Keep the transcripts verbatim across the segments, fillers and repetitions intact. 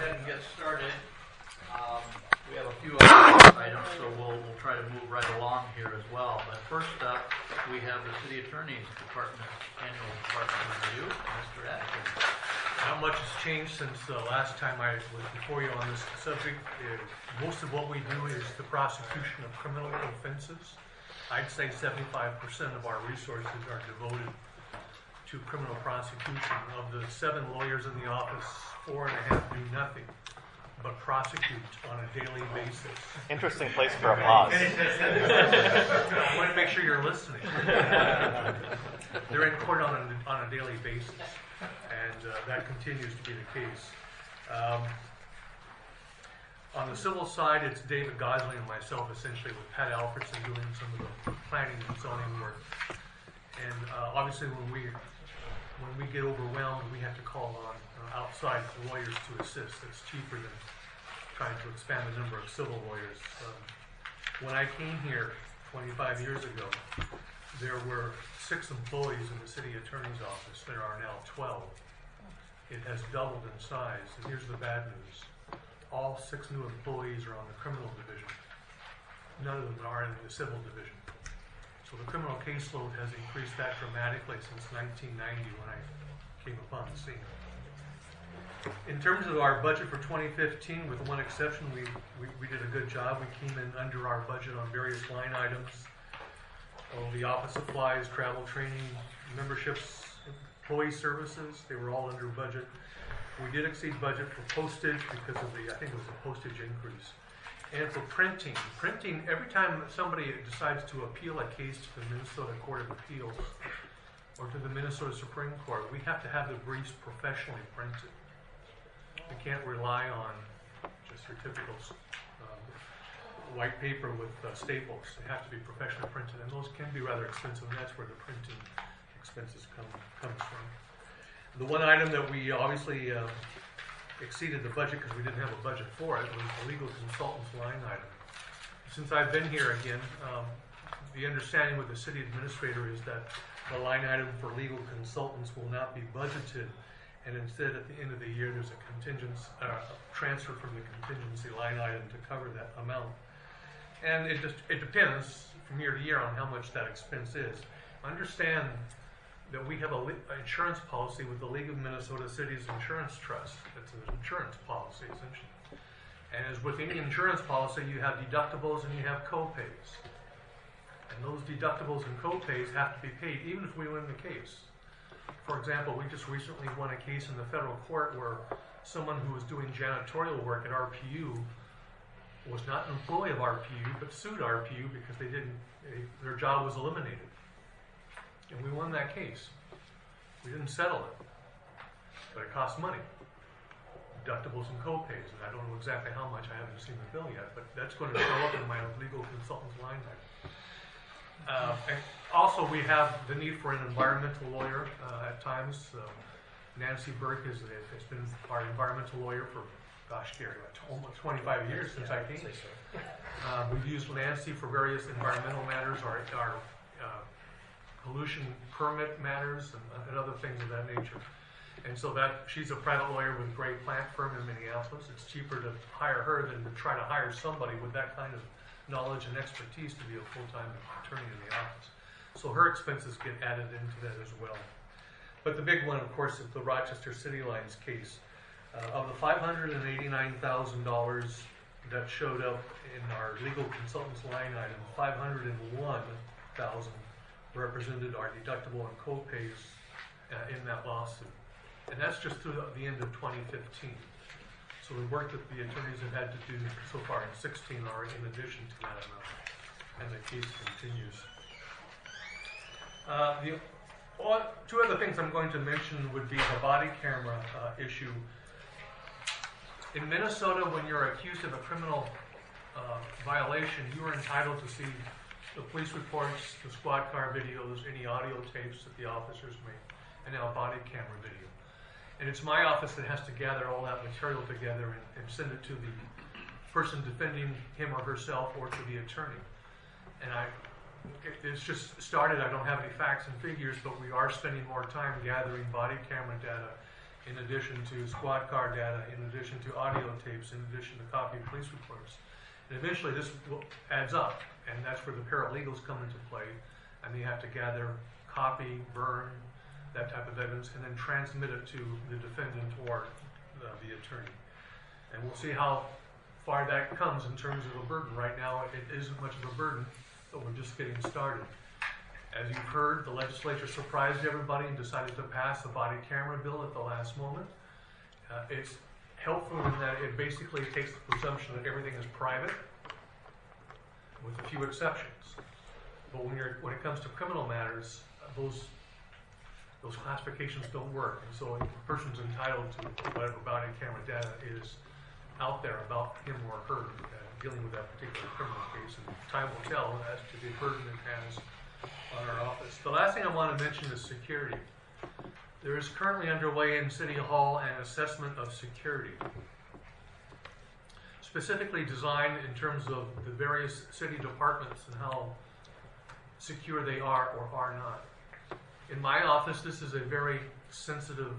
ahead and get started. Um, we have a few other items, so we'll, we'll try to move right along here as well. But first up, we have the City Attorney's Department Annual Department Review, Mister Atkins. Not much has changed since the uh, last time I was before you on this subject. Uh, most of what we do is the prosecution of criminal offenses. I'd say seventy-five percent of our resources are devoted to criminal prosecution. Of the seven lawyers in the office, four and a half do nothing but prosecute on a daily basis. Interesting place for a pause. I want to make sure you're listening. They're in court on a, on a daily basis, and uh, that continues to be the case. Um, on the civil side, it's David Gosling and myself, essentially, with Pat Alfredson doing some of the planning and zoning work. And uh, obviously, when we when we get overwhelmed, we have to call on uh, outside lawyers to assist. It's cheaper than trying to expand the number of civil lawyers. Um, when I came here twenty-five years ago, there were six employees in the city attorney's office. There are now twelve. It has doubled in size. And here's the bad news. All six new employees are on the criminal division. None of them are in the civil division. So the criminal caseload has increased that dramatically since nineteen ninety when I came upon the scene. In terms of our budget for twenty fifteen, with one exception, we, we, we did a good job. We came in under our budget on various line items. All the office supplies, travel, training, memberships, employee services, they were all under budget. We did exceed budget for postage because of the, I think it was a postage increase. And for printing, printing, every time somebody decides to appeal a case to the Minnesota Court of Appeals or to the Minnesota Supreme Court, we have to have the briefs professionally printed. We can't rely on just your typical um, white paper with uh, staples. They have to be professionally printed, and those can be rather expensive, and that's where the printing expenses come comes from. The one item that we obviously uh, exceeded the budget because we didn't have a budget for it was the legal consultants line item. Since I've been here again, um, the understanding with the city administrator is that the line item for legal consultants will not be budgeted, and instead at the end of the year there's a contingency uh, transfer from the contingency line item to cover that amount. And it just it depends from year to year on how much that expense is. Understand that we have a li- insurance policy with the League of Minnesota Cities Insurance Trust. It's an insurance policy, essentially. And as with any insurance policy, you have deductibles and you have co-pays. And those deductibles and co-pays have to be paid even if we win the case. For example, we just recently won a case in the federal court where someone who was doing janitorial work at R P U was not an employee of R P U, but sued R P U because they didn't, they, their job was eliminated. And we won that case. We didn't settle it, but it cost money. Deductibles and co-pays, and I don't know exactly how much. I haven't seen the bill yet, but that's going to show up in my legal consultant's line item. Uh, and also, we have the need for an environmental lawyer uh, at times. Uh, Nancy Burke is, has been our environmental lawyer for, gosh, Gary, almost twenty-five years since yeah, I came. I so. uh, we've used Nancy for various environmental matters, our, our uh, pollution permit matters, and, uh, and other things of that nature. And so that she's a private lawyer with a great plant firm in Minneapolis. It's cheaper to hire her than to try to hire somebody with that kind of knowledge and expertise to be a full-time attorney in the office. So her expenses get added into that as well. But the big one, of course, is the Rochester City Lines case. Uh, of the five hundred eighty-nine thousand dollars that showed up in our legal consultant's line item, five hundred one thousand dollars represented our deductible and co-pays uh, in that lawsuit. And that's just through the end of twenty fifteen. So the work that the attorneys have had to do so far in sixteen are in addition to that amount. And the case continues. Uh, the, well, two other things I'm going to mention would be the body camera uh, issue. In Minnesota, when you're accused of a criminal uh, violation, you are entitled to see the police reports, the squad car videos, any audio tapes that the officers make, and now body camera video. And it's my office that has to gather all that material together and, and send it to the person defending him or herself or to the attorney. And I, it, it's just started. I don't have any facts and figures, but we are spending more time gathering body camera data in addition to squad car data, in addition to audio tapes, in addition to copy of police reports. And eventually this will- adds up, and that's where the paralegals come into play, and they have to gather, copy, burn, that type of evidence, and then transmit it to the defendant or uh, the attorney. And we'll see how far that comes in terms of a burden. Right now, it isn't much of a burden, but we're just getting started. As you've heard, the legislature surprised everybody and decided to pass the body camera bill at the last moment. Uh, it's helpful in that it basically takes the presumption that everything is private, with a few exceptions. But when you're when it comes to criminal matters, uh, those those classifications don't work, and so a person's entitled to whatever body camera data is out there about him or her uh, dealing with that particular criminal case, and time will tell as to the burden it has on our office. The last thing I want to mention is security. There is currently underway in City Hall an assessment of security, specifically designed in terms of the various city departments and how secure they are or are not. In my office, this is a very sensitive,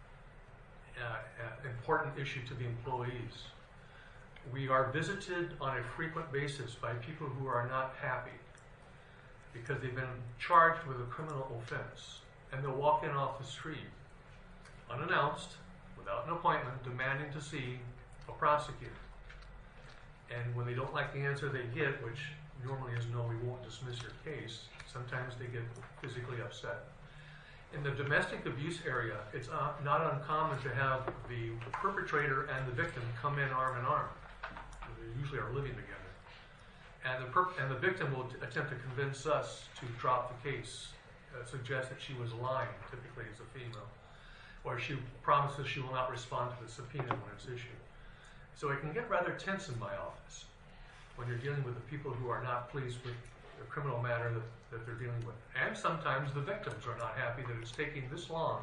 uh, uh, important issue to the employees. We are visited on a frequent basis by people who are not happy because they've been charged with a criminal offense, and they'll walk in off the street, unannounced, without an appointment, demanding to see a prosecutor. And when they don't like the answer they get, which normally is no, we won't dismiss your case, sometimes they get physically upset. In the domestic abuse area, it's uh, not uncommon to have the perpetrator and the victim come in arm in arm. They usually are living together. And the, perp- and the victim will t- attempt to convince us to drop the case, uh, suggest that she was lying, typically as a female, or she promises she will not respond to the subpoena when it's issued. So it can get rather tense in my office when you're dealing with the people who are not pleased with the criminal matter that, that they're dealing with. And sometimes the victims are not happy that it's taking this long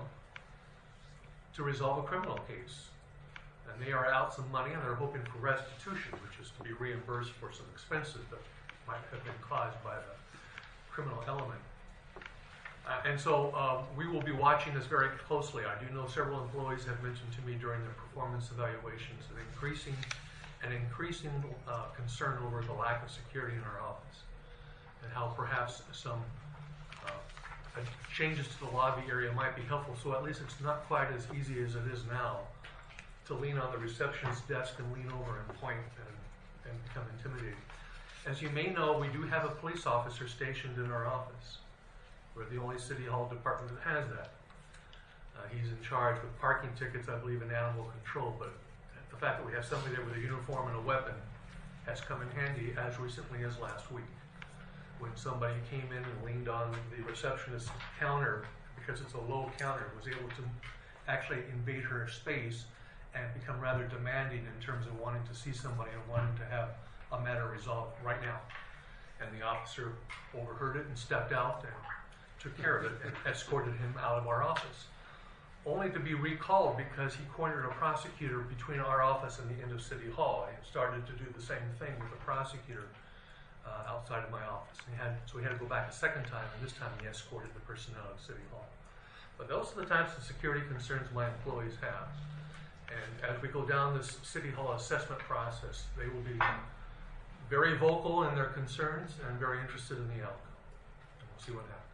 to resolve a criminal case. And they are out some money and they're hoping for restitution, which is to be reimbursed for some expenses that might have been caused by the criminal element. Uh, and so uh, we will be watching this very closely. I do know several employees have mentioned to me during their performance evaluations an increasing, an increasing uh, concern over the lack of security in our office, and how perhaps some uh, uh, changes to the lobby area might be helpful. So at least it's not quite as easy as it is now to lean on the receptionist's desk and lean over and point and, and become intimidating. As you may know, we do have a police officer stationed in our office. We're the only City Hall department that has that. Uh, he's in charge with parking tickets, I believe, and animal control, but the fact that we have somebody there with a uniform and a weapon has come in handy as recently as last week, when somebody came in and leaned on the receptionist's counter because it's a low counter, was able to actually invade her space and become rather demanding in terms of wanting to see somebody and wanting to have a matter resolved right now. And the officer overheard it and stepped out and took care of it and escorted him out of our office, only to be recalled because he cornered a prosecutor between our office and the end of City Hall. He started to do the same thing with the prosecutor uh, outside of my office. And he had, so he had to go back a second time, and this time he escorted the person out of City Hall. But those are the types of security concerns my employees have. And as we go down this City Hall assessment process, they will be very vocal in their concerns and very interested in the outcome. And we'll see what happens.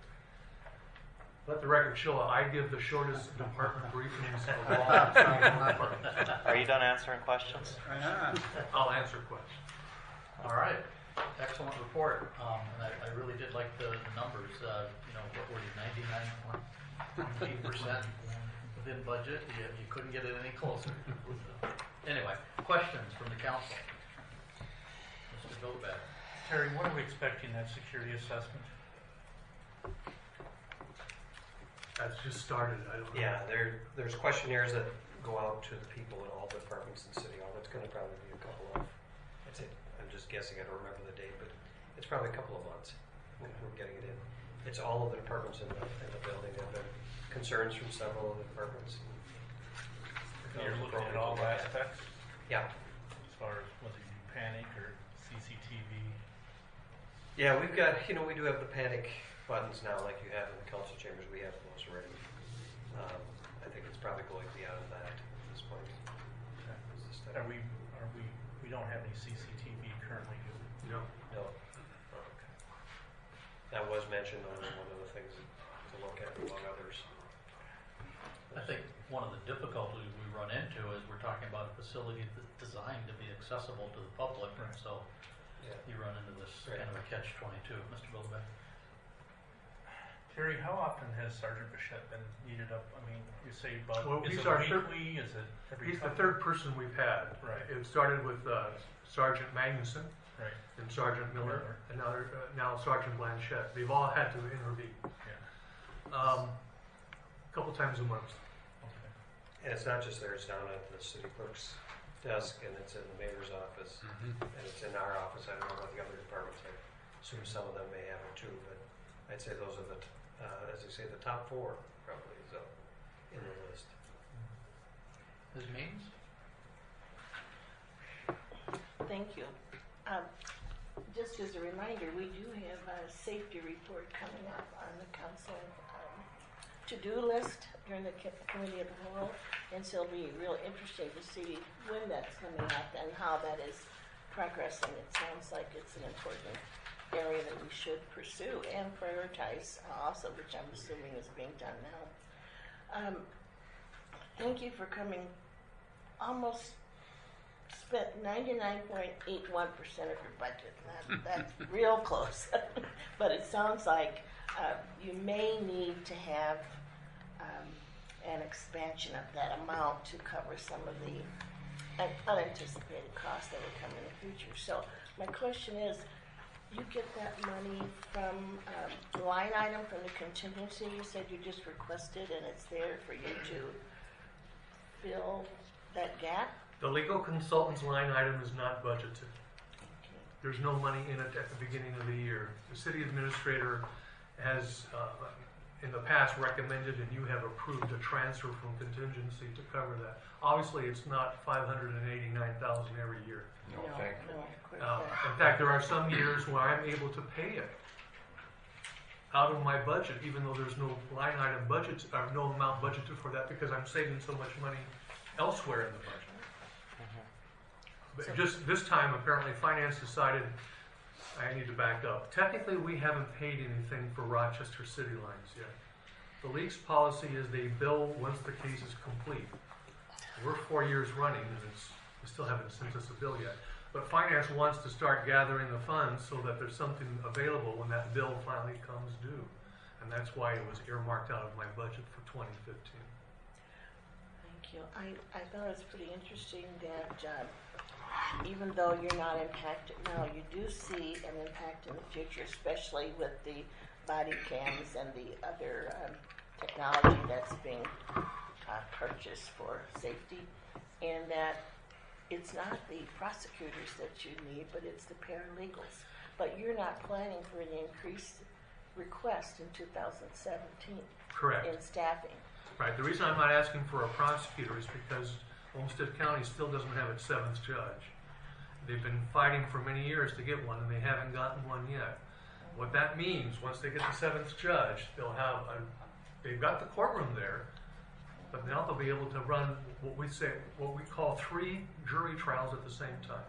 Let the record show I give the shortest department briefings of all the City Hall departments. Are you done answering questions? I'll answer questions. All right, excellent report. Um, and I, I really did like the, the numbers. Uh, you know, what were you, ninety-nine point eight percent within budget? You, you couldn't get it any closer. Anyway, questions from the council. Mister Gobet. Terry, what are we expecting that security assessment? That's just started. I don't know. Yeah, there, there's questionnaires that go out to the people in all departments in City Hall. It's going to probably be a couple of, I'd say, I'm just guessing, I don't remember the date, but it's probably a couple of months when we're getting it in. It's all of the departments in the, in the building. There have been concerns from several of the departments. You're looking at all aspects, Yeah. as far as whether you do panic or C C T V. Yeah, we've got, you know, we do have the panic buttons now like you have in the council chambers. We have those already. Um, I I think it's probably going beyond that at this point. Is the study. Are we, are we, we don't have any C C T V currently, do we? No. No. Oh, okay. That was mentioned on one of the things to look at among others. I think one of the difficulties we run into is we're talking about a facility that's designed to be accessible to the public, and so Yeah. you run into this Right. kind of a catch twenty-two. Mister Bilderbeck? Terry, how often has Sergeant Bichette been needed up? I mean, you say about, Well, is he's it our third- weekly, is it every? He's the couple- third person we've had. Right. It started with uh, Sergeant Magnuson, Right, and Sergeant Miller, Miller. and now, uh, now Sergeant Blanchette. They've all had to intervene. yeah, Um, a couple times a month. okay. And it's not just there, it's down at the city clerk's desk, and it's in the mayor's office, and it's in our office. I don't know about the other departments. I assume some of them may have it too, but I'd say those are the, t- uh, as you say, the top four probably is up in the list. Miz Means? Thank you. Um, just as a reminder, we do have a safety report coming up on the council um, to-do list during the co- committee of the whole, and so it'll be real interesting to see when that's coming up and how that is progressing. It sounds like it's an important area that we should pursue and prioritize uh, also, which I'm assuming is being done now. Um, thank you for coming. Almost spent ninety-nine point eight one percent of your budget. That, that's real close. But it sounds like uh, you may need to have um, an expansion of that amount to cover some of the un- unanticipated costs that will come in the future. So my question is, you get that money from um, line item from the contingency? You said you just requested and it's there for you to fill that gap? The legal consultant's line item is not budgeted. Okay. There's no money in it at the beginning of the year. The city administrator has, uh, in the past, recommended and you have approved a transfer from contingency to cover that. Obviously, it's not five hundred eighty-nine thousand dollars every year. No, no, of course Uh, not. in fact, there are some years where I'm able to pay it out of my budget, even though there's no line item budget, or no amount budgeted for that, because I'm saving so much money elsewhere in the budget. But So- just this time, apparently, finance decided I need to back up. Technically, we haven't paid anything for Rochester City Lines yet. The league's policy is they bill once the case is complete. We're four years running, and it's, we still haven't sent us a bill yet. But finance wants to start gathering the funds so that there's something available when that bill finally comes due. And that's why it was earmarked out of my budget for twenty fifteen. Thank you. I, I thought it was pretty interesting that uh, even though you're not impacted now, you do see an impact in the future, especially with the body cams and the other um, technology that's being uh, purchased for safety, and that it's not the prosecutors that you need, but it's the paralegals. But you're not planning for an increased request in two thousand seventeen Correct. in staffing. Right. The reason I'm not asking for a prosecutor is because Olmsted County still doesn't have its seventh judge. They've been fighting for many years to get one, and they haven't gotten one yet. What that means, once they get the seventh judge, they'll have a, they've got the courtroom there, but now they'll be able to run what we say, what we call three jury trials at the same time.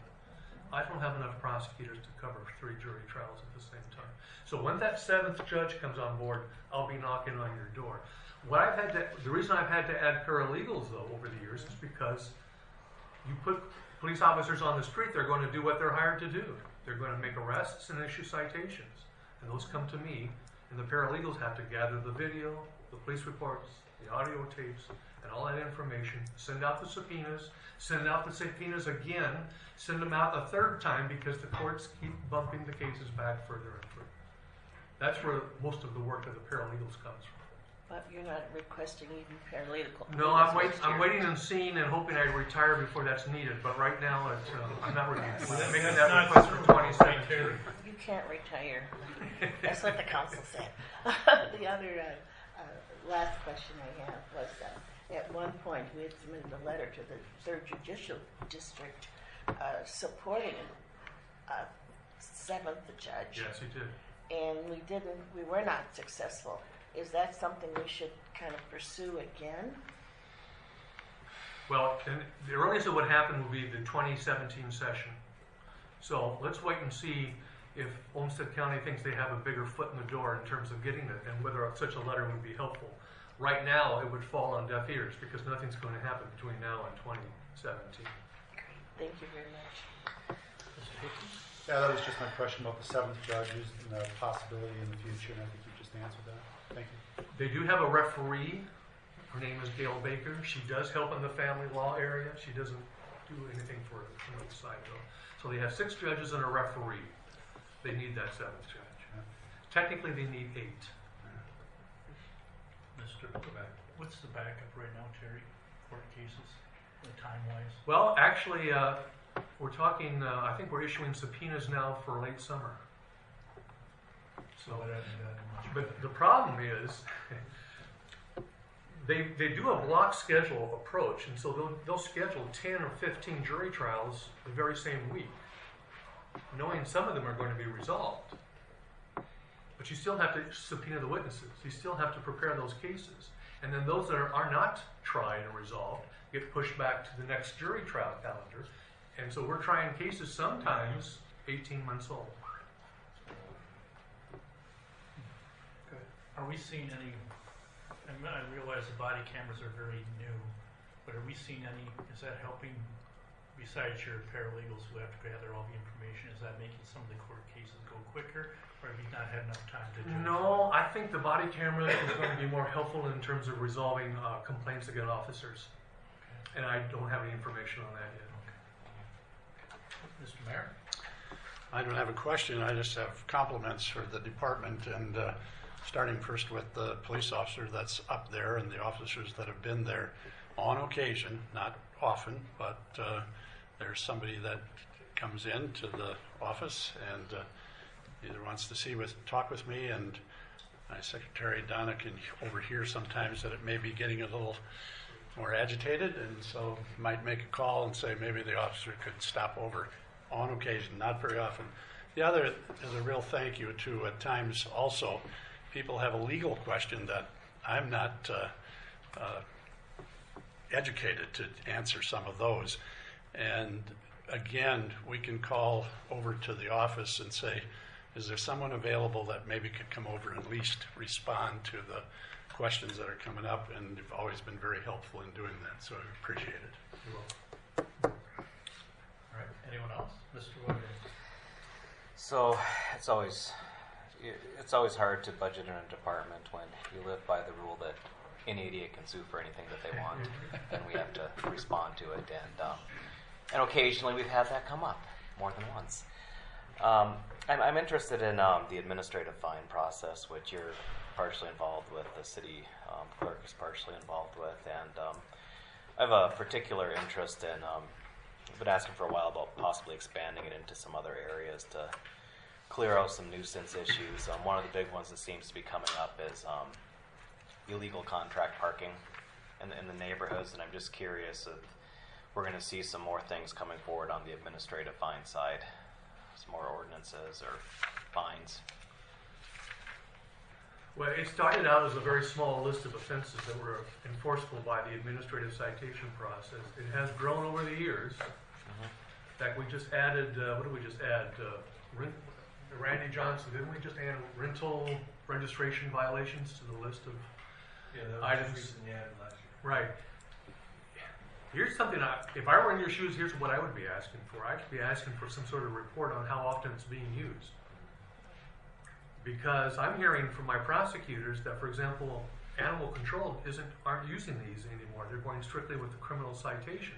I don't have enough prosecutors to cover three jury trials at the same time. So when that seventh judge comes on board, I'll be knocking on your door. What I've had to, the reason I've had to add paralegals though over the years is because you put police officers on the street, they're going to do what they're hired to do. They're going to make arrests and issue citations. And those come to me, and the paralegals have to gather the video, the police reports, the audio tapes, and all that information, send out the subpoenas, send out the subpoenas again, send them out a third time because the courts keep bumping the cases back further and further. That's where most of the work of the paralegals comes from. But you're not requesting even paralegal. No, I'm wait, I'm waiting and seeing and hoping I retire before that's needed, but right now it's, uh, I'm not ready. I'm making that request for twenty seventeen. You can't retire. That's what the council said. The other uh, uh, last question I have was uh, at one point we had submitted a letter to the third Judicial District uh, supporting uh, seventh judge. Yes, you did. And we didn't, we were not successful. Is that something we should kind of pursue again? Well, and the earliest it would happen would be the twenty seventeen session. So let's wait and see if Olmsted County thinks they have a bigger foot in the door in terms of getting it and whether such a letter would be helpful. Right now, it would fall on deaf ears because nothing's going to happen between now and twenty seventeen. Thank you very much. Mister Hickey? Yeah, that was just my question about the seventh judges and the possibility in the future, and I think you just answered that. Thank you. They do have a referee. Her name is Gail Baker. She does help in the family law area. She doesn't do anything for the criminal side, though. So they have six judges and a referee. They need that seventh judge. Technically, they need eight. Mister What's the backup right now, Terry? Court cases, the time-wise? Well, actually, uh, we're talking, uh, I think we're issuing subpoenas now for late summer. So, So it hasn't gotten much. but the problem is, they, they do a block schedule approach, and so they'll, they'll schedule ten or fifteen jury trials the very same week, knowing some of them are going to be resolved. But you still have to subpoena the witnesses. You still have to prepare those cases. And then those that are, are not tried and resolved get pushed back to the next jury trial calendar. And so we're trying cases sometimes eighteen months old. Are we seeing any, I mean, I realize the body cameras are very new, but are we seeing any, is that helping, besides your paralegals who have to gather all the information, is that making some of the court cases go quicker, or have you not had enough time to do it? No, I think the body camera is going to be more helpful in terms of resolving uh, complaints against officers. And I don't have any information on that yet. Mister Mayor? I don't have a question. I just have compliments for the department, and uh, starting first with the police officer that's up there and the officers that have been there on occasion, not often, but uh, there's somebody that comes in to the office and uh, either wants to see with, talk with me, and my secretary Donna can overhear sometimes that it may be getting a little more agitated, and so might make a call and say maybe the officer could stop over on occasion, not very often. The other is a real thank you to, at times also, people have a legal question that I'm not uh, uh, educated to answer some of those. And again, we can call over to the office and say, is there someone available that maybe could come over and at least respond to the questions that are coming up? And you've always been very helpful in doing that, so I appreciate it. You're welcome. All right, anyone else? Mister Woodard? So it's always it's always hard to budget in a department when you live by the rule that any idiot can sue for anything that they want, and we have to respond to it. And um, and occasionally we've had that come up more than once. Um, I'm, I'm interested in um, the administrative fine process, which you're partially involved with. The city um, clerk is partially involved with, and um, I have a particular interest in. Um, I've been asking for a while about possibly expanding it into some other areas to clear out some nuisance issues. Um, one of the big ones that seems to be coming up is um, illegal contract parking in the, in the neighborhoods, and I'm just curious if we're going to see some more things coming forward on the administrative fine side, some more ordinances or fines. Well, it started out as a very small list of offenses that were enforceable by the administrative citation process. It has grown over the years. Mm-hmm. In fact, we just added, uh, what did we just add? Uh, rent, Randy Johnson, didn't we just add rental registration violations to the list of Yeah, that was items? the reason you added last year. Right. Here's something, I, if I were in your shoes, here's what I would be asking for. I'd be asking for some sort of report on how often it's being used. Because I'm hearing from my prosecutors that, for example, animal control isn't aren't using these anymore. They're going strictly with the criminal citation.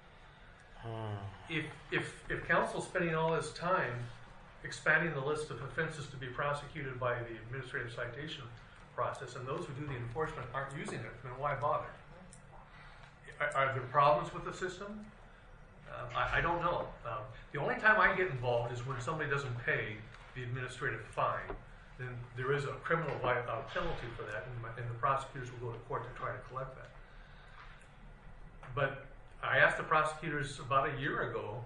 If if if counsel's spending all this time expanding the list of offenses to be prosecuted by the administrative citation process, and those who do the enforcement aren't using it, then why bother? Are, are there problems with the system? Uh, I, I don't know. Um, the only time I get involved is when somebody doesn't pay the administrative fine. Then there is a criminal uh, penalty for that, and, my, and the prosecutors will go to court to try to collect that. But I asked the prosecutors about a year ago,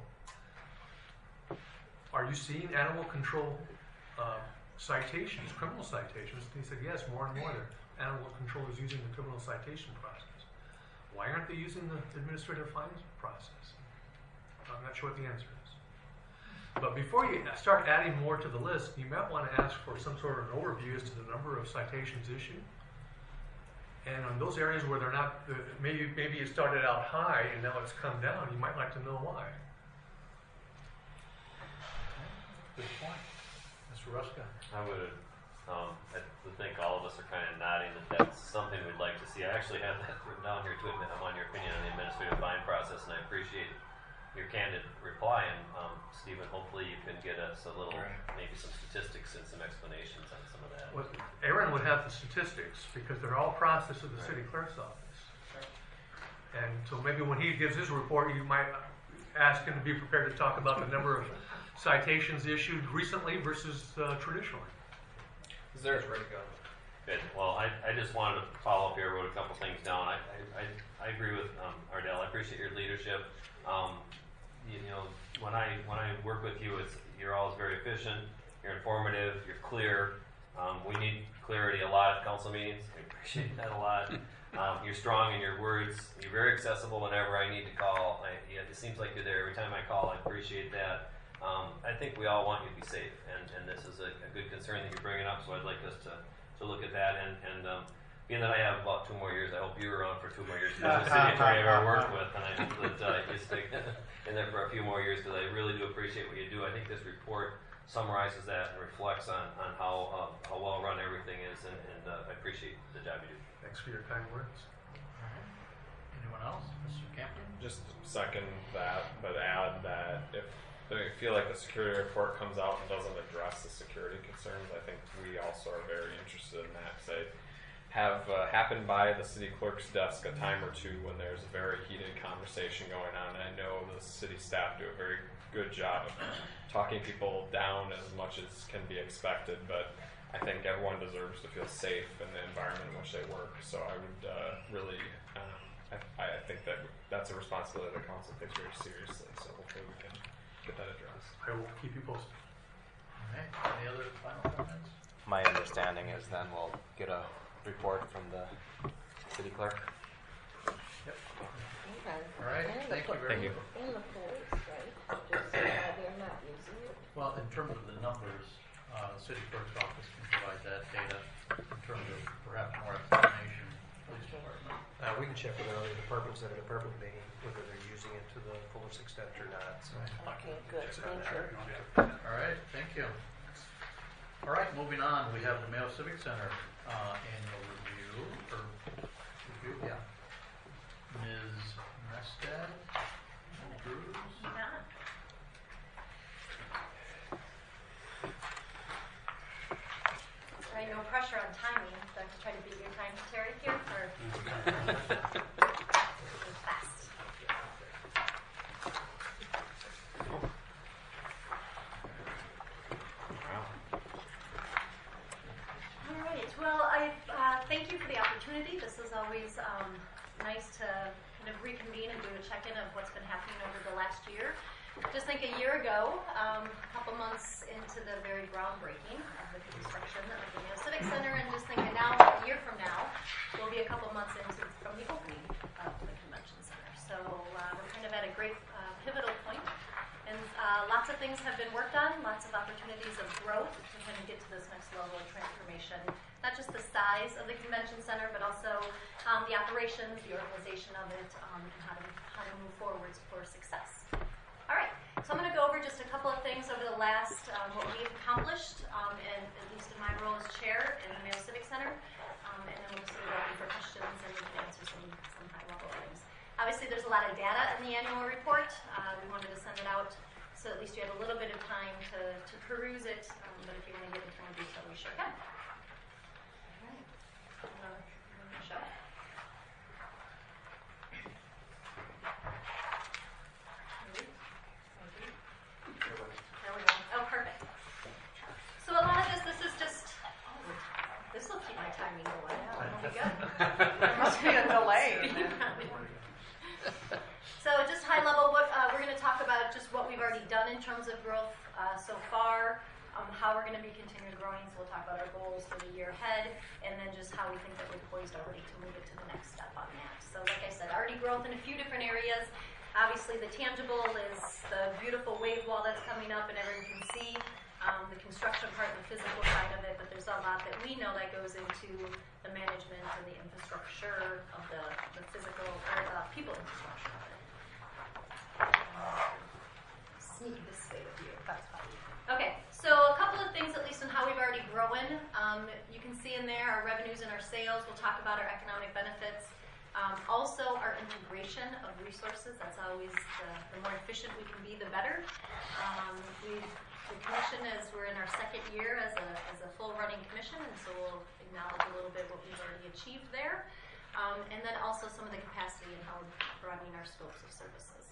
are you seeing animal control uh, citations, criminal citations? And he said, yes, more and more. Animal control is using the criminal citation process. Why aren't they using the administrative fines process? I'm not sure what the answer is. But before you start adding more to the list, you might want to ask for some sort of an overview as to the number of citations issued. And on those areas where they're not, uh, maybe maybe it started out high and now it's come down, you might like to know why. Good point. Mister Ruska. I would, um, I would think all of us are kind of nodding that that's something we'd like to see. I actually have that written down here too. I want your opinion on the administrative fine process, and I appreciate your candid reply. And um, Stephen, hopefully you can get us a little, maybe some statistics and some explanations on some of that. Well, Aaron would have the statistics because they're all processed at the city clerk's office. And so maybe when he gives his report, you might ask him to be prepared to talk about the number of citations issued recently versus uh, traditionally. There's ready to go. Good. Well, I, I just wanted to follow up here. I wrote a couple things down. I I, I, I agree with um, Ardell. I appreciate your leadership. Um, you, you know, when I when I work with you, it's you're always very efficient. You're informative. You're clear. Um, we need clarity a lot at council meetings. I appreciate that a lot. Um, you're strong in your words. You're very accessible whenever I need to call. I, yeah, it seems like you're there every time I call. I appreciate that. Um, I think we all want you to be safe, and, and this is a, a good concern that you're bringing up, so I'd like us to, to look at that. And, and um, being that I have about two more years, I hope you're around for two more years. You're the city attorney I've ever worked with, and I hope that uh, you stay in there for a few more years, because I really do appreciate what you do. I think this report summarizes that and reflects on, on how uh, how well run everything is, and, and uh, I appreciate the job you do. Thanks for your kind words. All right. Anyone else? Mister Campbell? Just second that, but add that if they feel like the security report comes out and doesn't address the security concerns, I think we also are very interested in that. Say, have uh, happened by the city clerk's desk a time or two when there's a very heated conversation going on. And I know the city staff do a very good job of talking people down as much as can be expected, but I think everyone deserves to feel safe in the environment in which they work. So I would uh, really, um, I, I think that that's a responsibility the council takes very seriously. So hopefully we can get that addressed. I will keep you posted. All right. Any other final comments? My understanding is then we'll get a report from the city clerk. Yep. Okay. All right. And Thank the you very Thank you. much. And the police, right? Just uh, they're not using it. Well, in terms of the numbers, uh, the city clerk's office can provide that data in terms of perhaps more explanation. Police department. Uh, we can check with our other departments that are department meeting whether they're using it to the fullest extent or not. So. Okay, good. Thank you. All right, thank you. All right, moving on, we have the Mayo Civic Center uh, annual review, or review, yeah. Miz Mestad, Cruz. Right, no pressure on timing. Do I have to try to beat your time, Terry, here? Or fast? All right. Well, I uh, thank you for the opportunity. This is always um, nice to kind of reconvene and do a check-in of what's been happening over the last year. Just think a year ago, um, a couple months into the very groundbreaking of the construction of the Mayo Civic Center, and just thinking now, a year from now, we'll be a couple months into from the opening of the convention center. So uh, we're kind of at a great uh, pivotal point, and uh, lots of things have been worked on, lots of opportunities of growth to kind of get to this next level of transformation. Not just the size of the convention center, but also um, the operations, the organization of it, um, and how to how to move forward for success. All right, so I'm going to go over just a couple of things over the last, um, what we've accomplished, um, and at least in my role as chair in the Mayo Civic Center, um, and then we'll just be open for questions and we can answer some, some high-level items. Obviously, there's a lot of data in the annual report. Uh, we wanted to send it out so at least you have a little bit of time to, to peruse it, um, but if you want to get into more detail, we sure can. All right, uh, show. There we go. Oh, perfect. So a lot of this, this is just, oh, this will keep my timing going. Yeah, it'll be good. There must be a delay. So just high level, what uh, we're going to talk about just what we've already done in terms of growth uh, so far, um, how we're going to be continuing growing. So we'll talk about our goals for the year ahead, and then just how we think that we're poised already to move it to the next step on that. So like I said, already growth in a few different areas. Obviously, the tangible is the beautiful wave wall that's coming up and everyone can see. Um, the construction part and the physical side of it, but there's a lot that we know that goes into the management and the infrastructure of the, the physical, or the people infrastructure of it. Sneak this way with you. That's fine. Okay, so a couple of things at least on how we've already grown. Um, you can see in there our revenues and our sales. We'll talk about our economic benefits. Um, also, our integration of resources. That's always the, the more efficient we can be, the better. Um, we've The commission is, we're in our second year as a, as a full running commission, and so we'll acknowledge a little bit what we've already achieved there. Um, and then also some of the capacity and how we're broadening our scopes of services.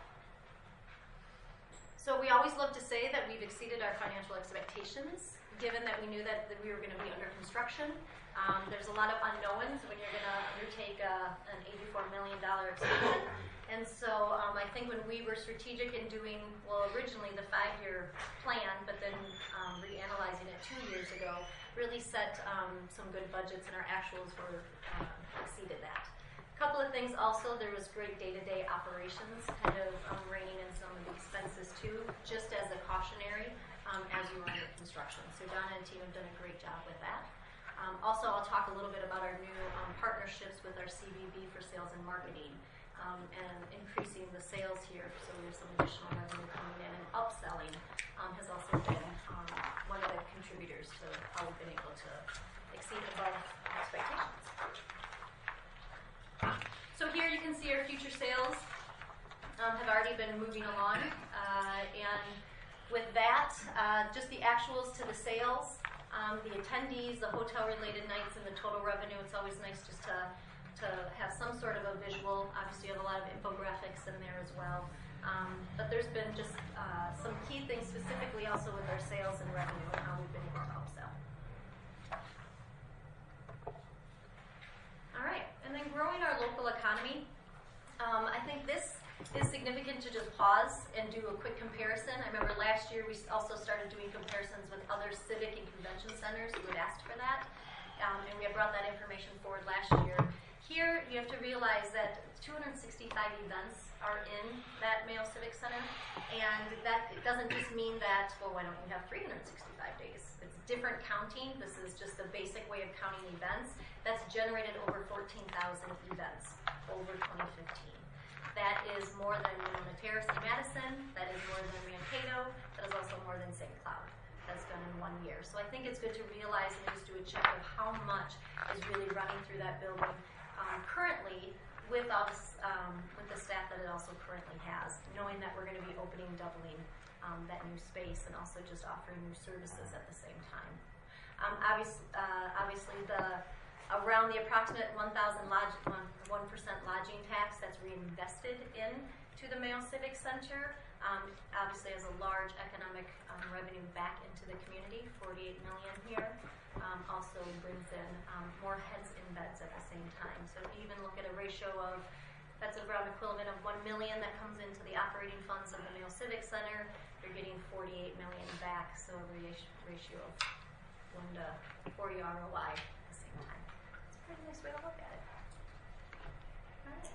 So we always love to say that we've exceeded our financial expectations, given that we knew that, that we were going to be under construction. Um, there's a lot of unknowns when you're going to undertake a, an eighty-four million dollars expansion. And so um, I think when we were strategic in doing, well, originally the five-year plan, but then um, reanalyzing it two years ago, really set um, some good budgets, and our actuals were um, exceeded that. A couple of things also, there was great day-to-day operations, kind of um, reining in some of the expenses too, just as a cautionary um, as you were under construction. So Donna and team have done a great job with that. Um, also, I'll talk a little bit about our new um, partnerships with our C V B for sales and marketing. Um, and increasing the sales here, so there's some additional revenue coming in, and upselling um, has also been um, one of the contributors to how we've been able to exceed above expectations. So here you can see our future sales um, have already been moving along, uh, and with that, uh, just the actuals to the sales, um, the attendees, the hotel-related nights, and the total revenue. It's always nice just to to have some sort of a visual. Obviously, you have a lot of infographics in there as well. Um, but there's been just uh, some key things specifically also with our sales and revenue and how we've been able to upsell. All right, and then growing our local economy. Um, I think this is significant to just pause and do a quick comparison. I remember last year we also started doing comparisons with other civic and convention centers who had asked for that. Um, and we had brought that information forward last year. Here, you have to realize that two hundred sixty-five events are in that Mayo Civic Center, and that it doesn't just mean that, well, why don't you have three hundred sixty-five days? It's different counting. This is just the basic way of counting events. That's generated over fourteen thousand events over twenty fifteen. That is more than Winona Terrace in Madison. That is more than Mankato. That is also more than Saint Cloud. That's done in one year. So I think it's good to realize and just do a check of how much is really running through that building. Um, currently, with us, um, with the staff that it also currently has, knowing that we're going to be opening, doubling um, that new space, and also just offering new services at the same time. Um, obvious, uh, obviously, the around the approximate one thousand lodge, one percent lodging tax that's reinvested in to the Mayo Civic Center, um, obviously has a large economic um, revenue back into the community, forty-eight million here. Um, also brings in um, more heads in beds at the same time. So if you even look at a ratio of, that's around equivalent of one million that comes into the operating funds of the Mayo Civic Center, you're getting forty-eight million back, so a ratio of one to forty R O I at the same time. It's a pretty nice way to look at it. All right.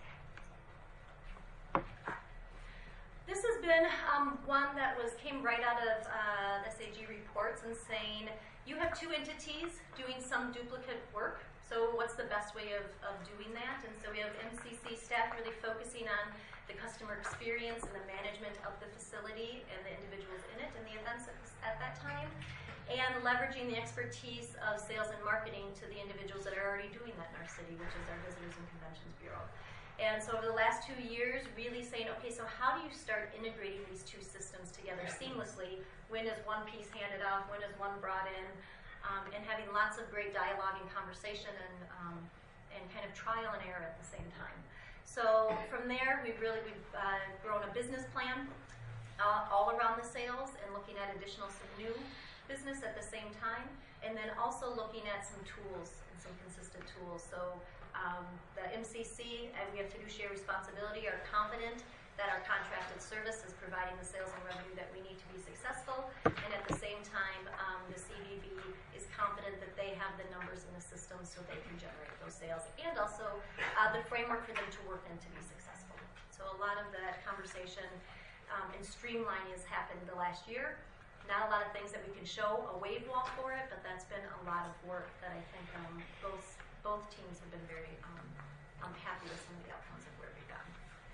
This has been um, one that was came right out of uh, S A G reports and saying, you have two entities doing some duplicate work, so what's the best way of, of doing that? And so we have M C C staff really focusing on the customer experience and the management of the facility and the individuals in it and the events at, at that time, and leveraging the expertise of sales and marketing to the individuals that are already doing that in our city, which is our Visitors and Conventions Bureau. And so over the last two years, really saying, okay, so how do you start integrating these two systems together seamlessly? When is one piece handed off? When is one brought in? Um, and having lots of great dialogue and conversation and, um, and kind of trial and error at the same time. So from there, we've really we've uh, grown a business plan uh, all around the sales and looking at additional some new business at the same time. And then also looking at some tools and some consistent tools. So Um, the M C C, and we have fiduciary responsibility, are confident that our contracted service is providing the sales and revenue that we need to be successful. And at the same time, um, the C V B is confident confident that they have the numbers in the system so they can generate those sales, and also uh, the framework for them to work in to be successful. So a lot of that conversation um, and streamlining has happened the last year. Not a lot of things that we can show a wave wall for it, but that's been a lot of work that I think um, both both teams have been very um, um, happy with some of the outcomes of where we've gotten.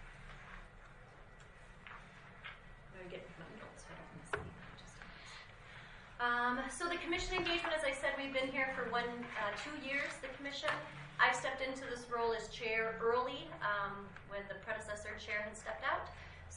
I'm going to get into my notes so I don't miss anything. Just um, so the commission engagement, as I said, we've been here for one, uh, two years, the commission. I stepped into this role as chair early um, when the predecessor chair had stepped out.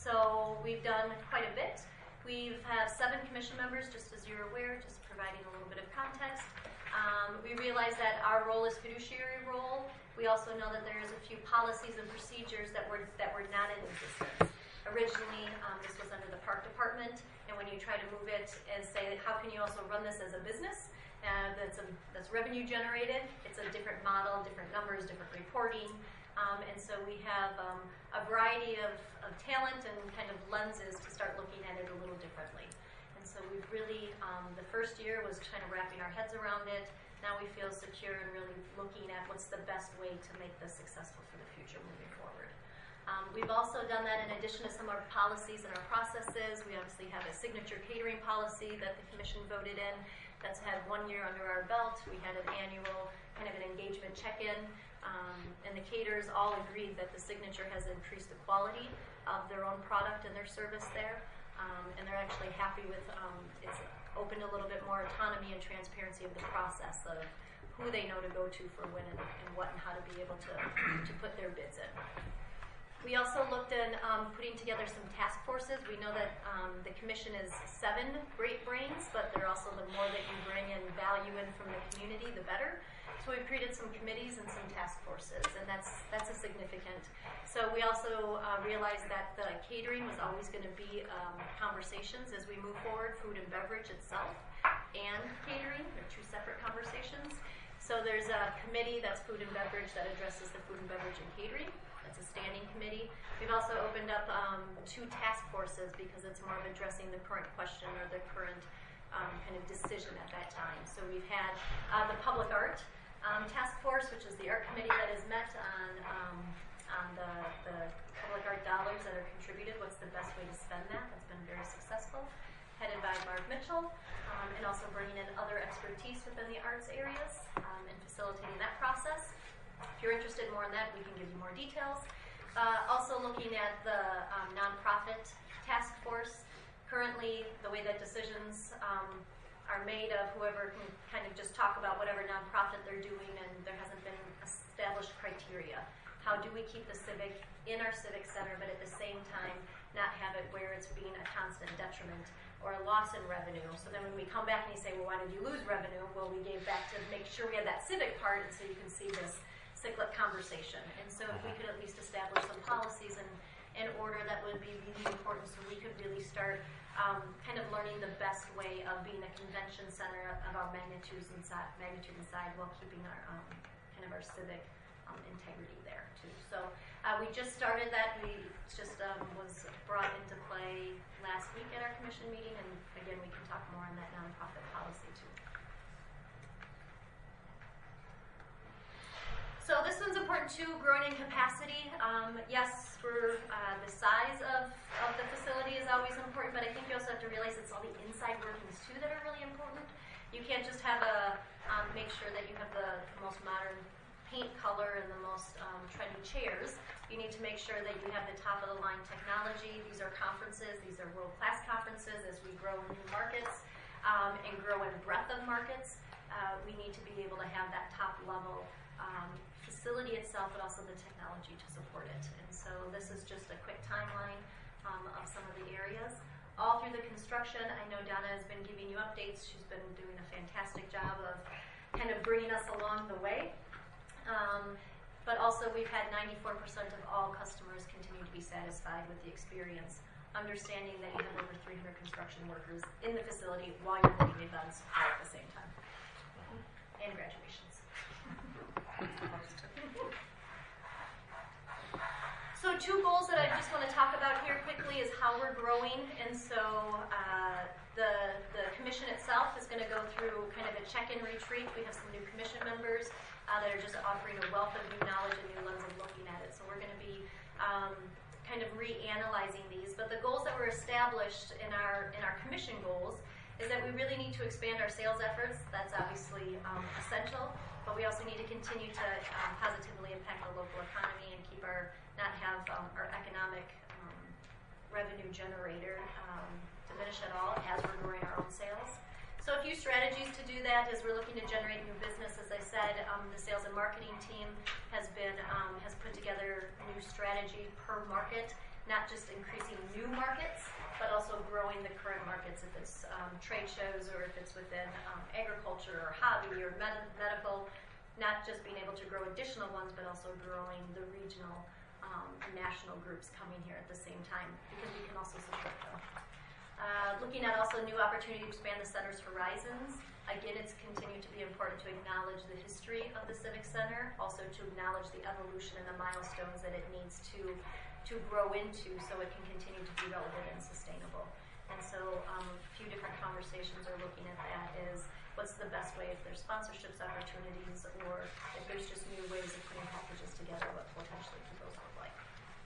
So we've done quite a bit. We have seven commission members, just as you're aware, just providing a little bit of context. Um, we realize that our role is fiduciary role. We also know that there is a few policies and procedures that were that were not in existence. Originally, um, this was under the park department, and when you try to move it and say, how can you also run this as a business uh, that's a, that's revenue generated? It's a different model, different numbers, different reporting. Um, and so we have um, a variety of, of talent and kind of lenses to start looking at it a little differently. And so we've really, um, the first year was kind of wrapping our heads around it. Now we feel secure and really looking at what's the best way to make this successful for the future moving forward. Um, we've also done that in addition to some of our policies and our processes. We obviously have a signature catering policy that the commission voted in that's had one year under our belt. We had an annual kind of an engagement check-in. Um, and the caterers all agreed that the signature has increased the quality of their own product and their service there. Um, and they're actually happy with, um, it's opened a little bit more autonomy and transparency of the process of who they know to go to for when and, and what and how to be able to, to put their bids in. We also looked at um, putting together some task forces. We know that um, the commission is seven great brains, but they're also the more that you bring in value in from the community, the better. So we've created some committees and some task forces, and that's that's a significant. So we also uh, realized that the catering was always going to be um, conversations as we move forward, food and beverage itself and catering. They're two separate conversations. So there's a committee that's food and beverage that addresses the food and beverage and catering. It's a standing committee. We've also opened up um, two task forces because it's more of addressing the current question or the current um, kind of decision at that time. So we've had uh, the public art um, task force, which is the art committee that has met on um, on the, the public art dollars that are contributed. What's the best way to spend that? That's been very successful. Headed by Mark Mitchell, um, and also bringing in other expertise within the arts areas um, and facilitating that process. If you're interested more in that, we can give you more details. Uh, also looking at the um, nonprofit task force. Currently, the way that decisions um, are made of whoever can kind of just talk about whatever nonprofit they're doing, and there hasn't been established criteria. How do we keep the civic in our civic center, but at the same time not have it where it's being a constant detriment or a loss in revenue? So then when we come back and you say, well, why did you lose revenue? Well, we gave back to make sure we had that civic part, and so you can see this cyclic conversation. And so if we could at least establish some policies and in order, that would be really important, so we could really start um, kind of learning the best way of being a convention center of our magnitudes inside, magnitude inside while keeping our um, kind of our civic um, integrity there too. So uh, we just started that. We just um, was brought into play last week at our commission meeting, and again, we can talk more on that nonprofit policy too. So this one's important too, growing in capacity. Um, yes, for uh, the size of, of the facility is always important, but I think you also have to realize it's all the inside workings too that are really important. You can't just have a, um, make sure that you have the most modern paint color and the most um, trendy chairs. You need to make sure that you have the top of the line technology. These are conferences, these are world-class conferences as we grow in new markets um, and grow in breadth of markets. Uh, we need to be able to have that top level um, facility itself, but also the technology to support it. And so this is just a quick timeline um, of some of the areas. All through the construction, I know Donna has been giving you updates. She's been doing a fantastic job of kind of bringing us along the way. Um, but also we've had ninety-four percent of all customers continue to be satisfied with the experience, understanding that you have over three hundred construction workers in the facility while you're holding events all at the same time. And graduations. So two goals that I just want to talk about here quickly is how we're growing. And so uh, the, the commission itself is going to go through kind of a check-in retreat. We have some new commission members uh, that are just offering a wealth of new knowledge and new lens of looking at it. So we're going to be um, kind of reanalyzing these. But the goals that were established in our in our commission goals is that we really need to expand our sales efforts. That's obviously um, essential. But we also need to continue to um, positively impact the local economy and keep our not have um, our economic um, revenue generator um, diminish at all as we're growing our own sales. So a few strategies to do that is we're looking to generate new business. As I said, um, the sales and marketing team has been um, has put together a new strategy per market, not just increasing new markets, but also growing the current markets. If it's um, trade shows or if it's within um, agriculture or hobby or med- medical, not just being able to grow additional ones, but also growing the regional um, and national groups coming here at the same time because we can also support them. Uh, looking at also new opportunity to expand the center's horizons. Again, it's continued to be important to acknowledge the history of the Civic Center, also to acknowledge the evolution and the milestones that it needs to to grow into so it can continue to be relevant and sustainable. And so um, a few different conversations are looking at that is what's the best way if there's sponsorships opportunities or if there's just new ways of putting packages together, what potentially could those look like.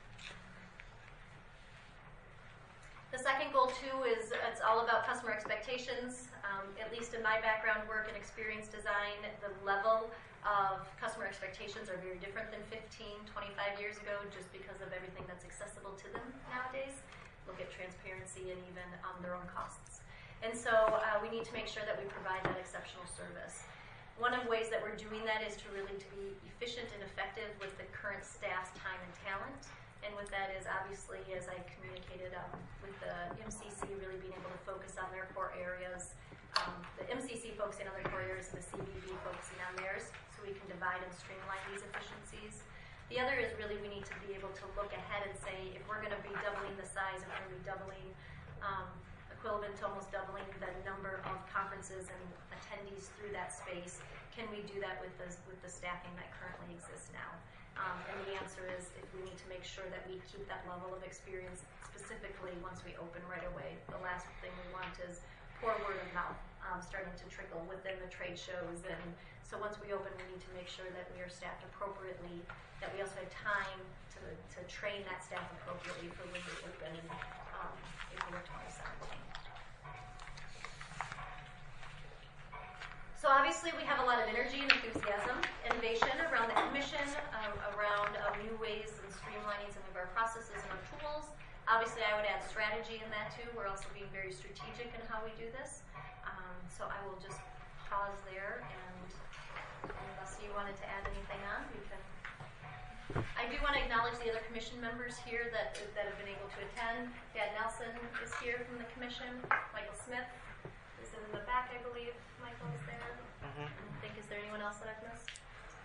The second goal, too, is it's all about customer expectations. Um, at least in my background work and experience design, the level of customer expectations are very different than fifteen, twenty-five years ago just because of everything that's accessible to them nowadays. Look at transparency and even um, their own costs. And so uh, we need to make sure that we provide that exceptional service. One of the ways that we're doing that is to really to be efficient and effective with the current staff's time and talent. And with that is obviously, as I communicated um, with the M C C, really being able to focus on their core areas. Um, the M C C focusing on their core areas and the C B B focusing on theirs, so we can divide and streamline these efficiencies. The other is really we need to be able to look ahead and say, if we're going to be doubling the size, if we're going to be doubling, um, equivalent to almost doubling the number of conferences and attendees through that space, can we do that with the, with the staffing that currently exists now? Um, and the answer is if we need to make sure that we keep that level of experience specifically once we open right away. The last thing we want is poor word of mouth um, starting to trickle within the trade shows. And so once we open, we need to make sure that we are staffed appropriately, that we also have time to, to train that staff appropriately for when we open in um, April of twenty seventeen. So obviously we have a lot of energy and enthusiasm, innovation around the commission, um, around um, new ways and streamlining some of our processes and our tools. Obviously I would add strategy in that too. We're also being very strategic in how we do this. Um, so I will just pause there, and unless you wanted to add anything on, we can. I do want to acknowledge the other commission members here that that have been able to attend. Dad Nelson is here from the commission. Michael Smith is in the back, I believe. Michael is there. Mm-hmm. I think, is there anyone else that I've missed?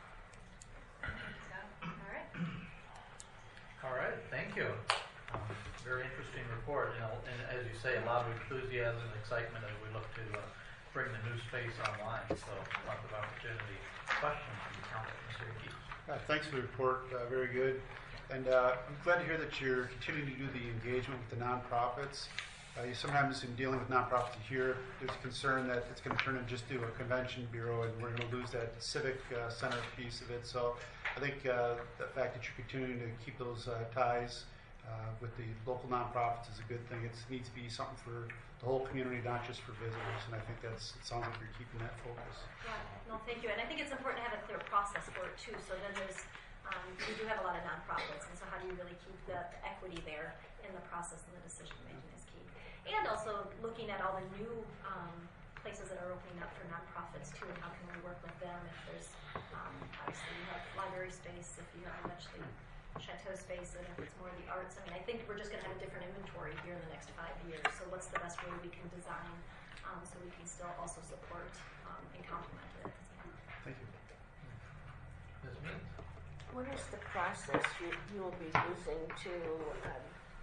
All right. All right, thank you. Um, very interesting report, you know, and as you say, a lot of enthusiasm and excitement as we look to uh, bring the new space online. So lots of opportunity. Questions from the council, Mister Hickey? Uh, thanks for the report, uh, very good. And uh, I'm glad to hear that you're continuing to do the engagement with the nonprofits. Uh, you sometimes in dealing with nonprofits, you hear there's concern that it's going to turn into just do a convention bureau and we're going to lose that civic uh, center piece of it. So I think uh, the fact that you're continuing to keep those uh, ties uh, with the local nonprofits is a good thing. It needs to be something for the whole community, not just for visitors. And I think that's, it sounds like you're keeping that focus. Yeah, no, thank you. And I think it's important to have a clear process for it too. So then there's, um, we do have a lot of nonprofits, and so how do you really keep the, the equity there in the process and the decision making is key. And also looking at all the new um, places that are opening up for nonprofits too, and how can we work with them if there's, um, obviously you have library space, if you have eventually chateau space, and if it's more of the arts. I mean, I think we're just going to have a different inventory here in the next five years. So what's the best way we can design um, so we can still also support um, and complement it? Thank you. Miz Means? What is the process you, you will be using to um,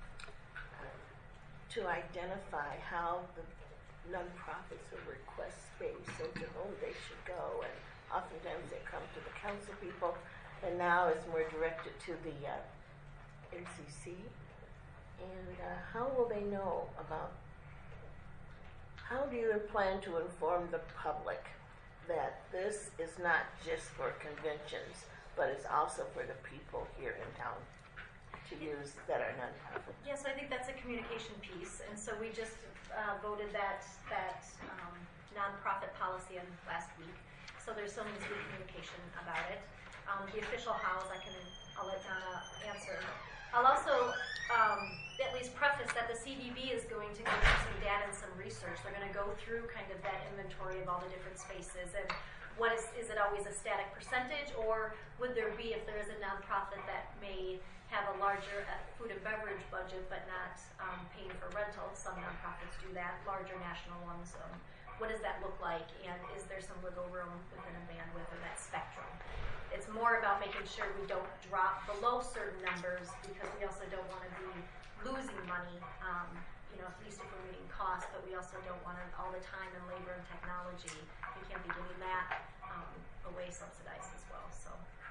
to identify how the nonprofits will request space and to whom they should go? And oftentimes they come to the council people, and now it's more directed to the uh, M C C. And uh, how will they know about How do you plan to inform the public that this is not just for conventions, but it's also for the people here in town to use that are nonprofit? Yeah, so I think that's a communication piece, and so we just uh, voted that that um, nonprofit policy in last week. So there still needs to be communication about it. Um, the official hows, I can, I'll let Donna answer. I'll also um, at least preface that the C D B is going to go through some data and some research. They're going to go through kind of that inventory of all the different spaces and what is, is it always a static percentage, or would there be, if there is a nonprofit that may have a larger uh, food and beverage budget but not um, paying for rental? Some nonprofits do that, larger national ones. Um, what does that look like, and is there some wiggle room within a bandwidth of that spectrum? It's more about making sure we don't drop below certain numbers, because we also don't want to be losing money, um, you know, at least if we're meeting costs, but we also don't want to, all the time and labor and technology, we can't be getting that um, away subsidized as well. So,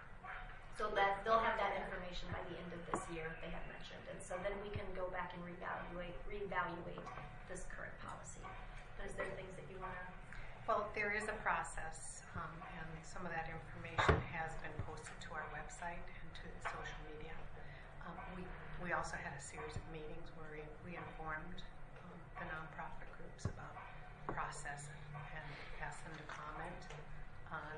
so that they'll have that information by the end of this year, they have mentioned, and so then we can go back and reevaluate, reevaluate this current policy. But is there things that you want to? Well, there is a process, um, and some of that information has been posted to our website and to social media. Um, we, we also had a series of meetings where we, we informed um, the nonprofit groups about the process and asked them to comment on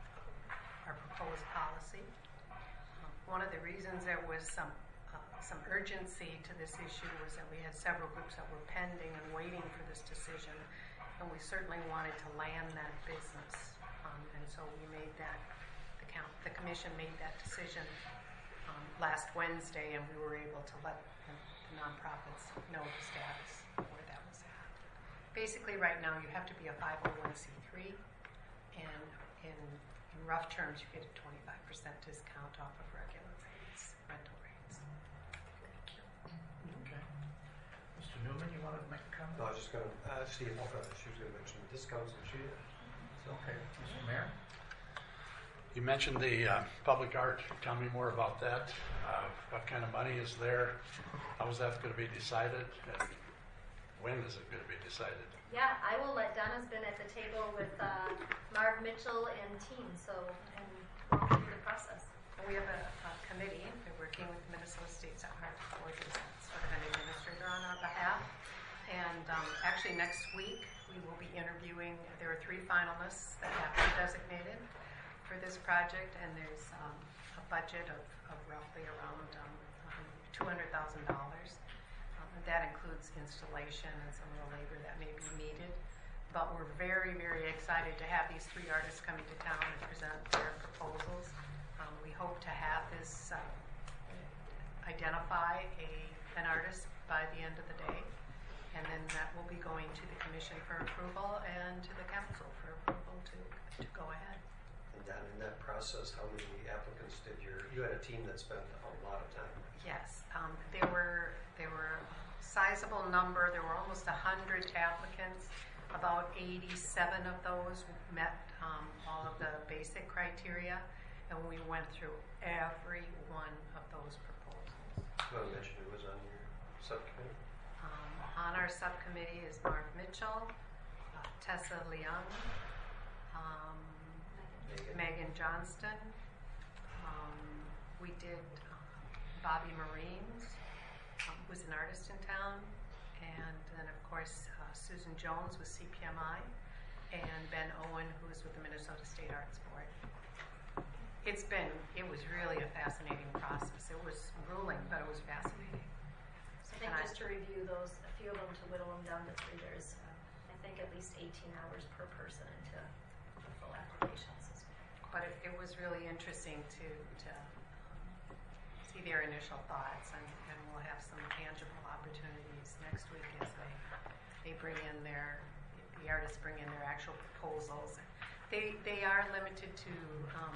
our proposed policy. Um, one of the reasons there was some uh, some urgency to this issue was that we had several groups that were pending and waiting for this decision. And we certainly wanted to land that business, um, and so we made that. The, count, the commission made that decision um, last Wednesday, and we were able to let the, the nonprofits know the status of where that was at. Basically, right now, you have to be a five oh one c three, and in, in rough terms, you get a twenty-five percent discount off of regular rates, rental rates. Okay. Mister Newman, you wanted to make a comment? No, I was just going to uh, see if uh, she was going to mention the discounts, and she did. Okay. Mister Mayor? You mentioned the uh, public art. Tell me more about that. Uh, what kind of money is there? How is that going to be decided? And when is it going to be decided? Yeah, I will let Donna's been at the table with uh, Marv Mitchell and team, so and walk through the process. We have a, a committee. We're working with Minnesota State Art Board as sort of an administrator on our behalf. And um, actually next week we will be interviewing, there are three finalists that have been designated for this project, and there's um, a budget of, of roughly around um, two hundred thousand dollars. Um, that includes installation and some of the labor that may be needed. But we're very, very excited to have these three artists coming to town and present their proposals. Um, we hope to have this uh, identify a, an artist by the end of the day, and then that will be going to the commission for approval and to the council for approval to, to go ahead. And then in that process, how many applicants did your, you had a team that spent a lot of time. Yes, um, there were there were a sizable number. There were almost a hundred applicants. About eighty-seven of those met um, all of the basic criteria, and we went through every one of those proposals. You want to mention who was on your subcommittee? Um, on our subcommittee is Mark Mitchell, uh, Tessa Leung, um, Megan. Megan Johnston. Um, we did uh, Bobby Marines, um, who's an artist in town, and then of course uh, Susan Jones with C P M I, and Ben Owen, who's with the Minnesota State Arts Board. It's been, it was really a fascinating process. It was grueling, but it was fascinating. So I think just to review those, a few of them to whittle them down to three, there's uh, I think at least eighteen hours per person into the full applications as well. But it, it was really interesting to, to um, see their initial thoughts, and, and we'll have some tangible opportunities next week as they, they bring in their, the artists bring in their actual proposals. They, they are limited to, um,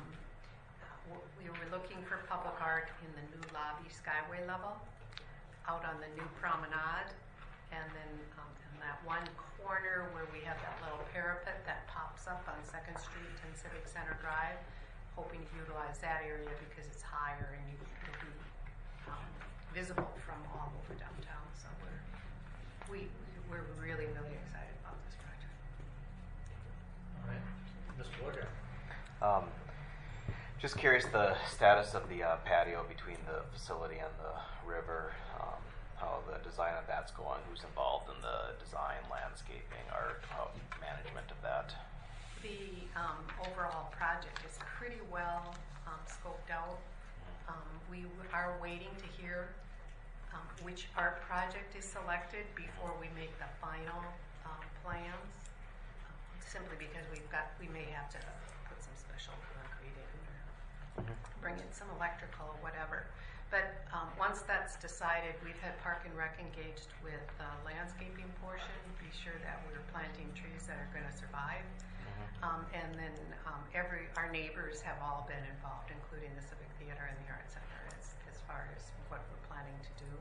we were looking for public art in the new lobby skyway level, out on the new promenade, and then um, in that one corner where we have that little parapet that pops up on second street and Civic Center Drive, hoping to utilize that area because it's higher and you will be um, visible from all over downtown. So we're, we, we're really, really excited about this Just curious the status of the uh, patio between the facility and the river, um, how the design of that's going, who's involved in the design, landscaping, art, how management of that. The um, overall project is pretty well um, scoped out. Um, we w- are waiting to hear um, which art project is selected before we make the final um, plans. Um, simply because we've got, we may have to put some special concrete in or bring in some electrical or whatever. But um, once that's decided, we've had Park and Rec engaged with the landscaping portion, be sure that we're planting trees that are going to survive. Um, and then um, every our neighbors have all been involved, including the Civic Theater and the Art Center, as, as far as what we're planning to do.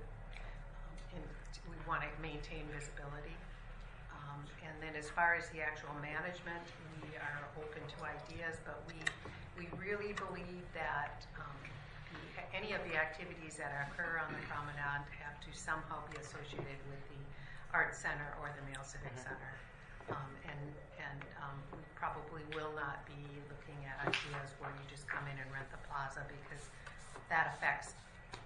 Um, and we want to maintain visibility. Um, and then as far as the actual management, we are open to ideas, but we we really believe that um, the, any of the activities that occur on the promenade have to somehow be associated with the Art Center or the Male Civic Center. Um, and and um, we probably will not be looking at ideas where you just come in and rent the plaza, because that affects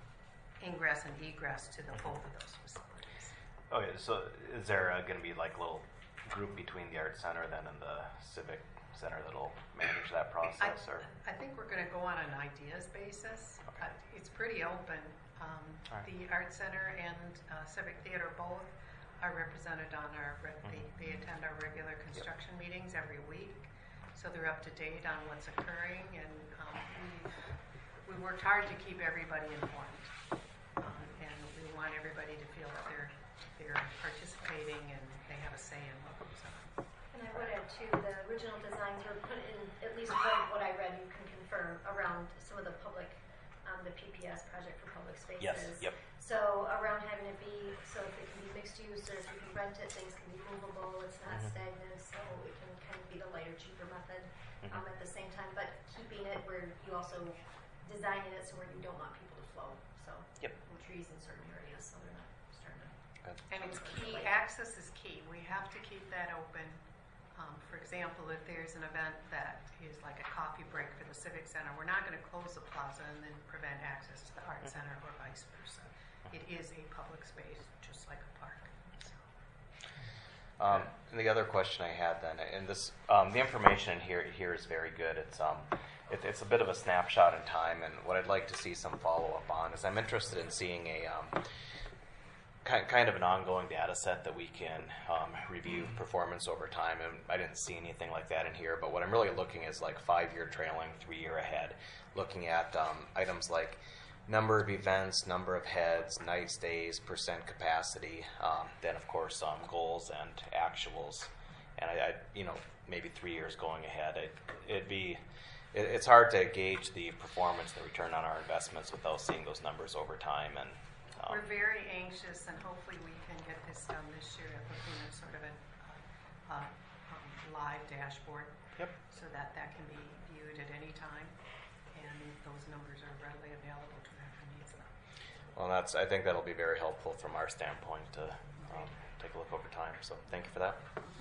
ingress and egress to the both of those facilities. Okay, so is there uh, going to be like a little group between the Art Center then and the Civic Center that'll manage that process? I, or I think we're going to go on an ideas basis. Okay. Uh, it's pretty open. Um, All right. The Art Center and uh, Civic Theater both are represented on our, re- they, they attend our regular construction meetings every week, so they're up to date on what's occurring, and um, we we worked hard to keep everybody informed, um, and we want everybody to feel that they're they're participating and they have a say in what goes on. And I would add too, the original designs were put in, at least what, what I read, you can confirm, around some of the public, um, the P P S project for public spaces. Yes, yep. So around having it be, so if it can be mixed use, or if you can rent it, things can be movable, it's not Mhm. stagnant, so it can kind of be the lighter, cheaper method Mhm. um, at the same time, but keeping it where you also designing it so where you don't want people to flow, so. Yep. And trees in certain areas, so they're not starting to. Good. And it's key, access is key. We have to keep that open. Um, for example, if there's an event that is like a coffee break for the Civic Center, we're not going to close the plaza and then prevent access to the Art Center or vice versa. It is a public space, just like a park. So. Um, and the other question I had then, and this, um, the information in here here is very good. It's um, it, it's a bit of a snapshot in time, and what I'd like to see some follow up on is I'm interested in seeing a um, kind kind of an ongoing data set that we can um, review performance over time. And I didn't see anything like that in here, but what I'm really looking is like five year trailing, three year ahead, looking at um, items like number of events, number of heads, night stays, percent capacity, um, then of course um, goals and actuals, and I, I, you know, maybe three years going ahead. It, it'd be, it, it's hard to gauge the performance, the return on our investments without seeing those numbers over time. And um, we're very anxious, and hopefully we can get this done this year at looking at sort of a uh, um, live dashboard, Yep. so that that can be viewed at any time, and those numbers are readily available to whoever needs them. well, that's I think that'll be very helpful from our standpoint to um, take a look over time. So thank you for that.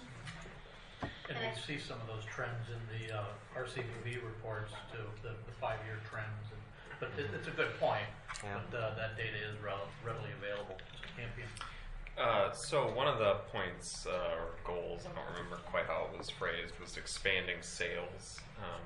And we see some of those trends in the uh, R C V B reports too, the, the five-year trends. And, but it, it's a good point. Yeah. But uh, that data is rel- readily available. So Campion. Uh, so one of the points uh, or goals, I don't remember quite how it was phrased, was expanding sales. Um,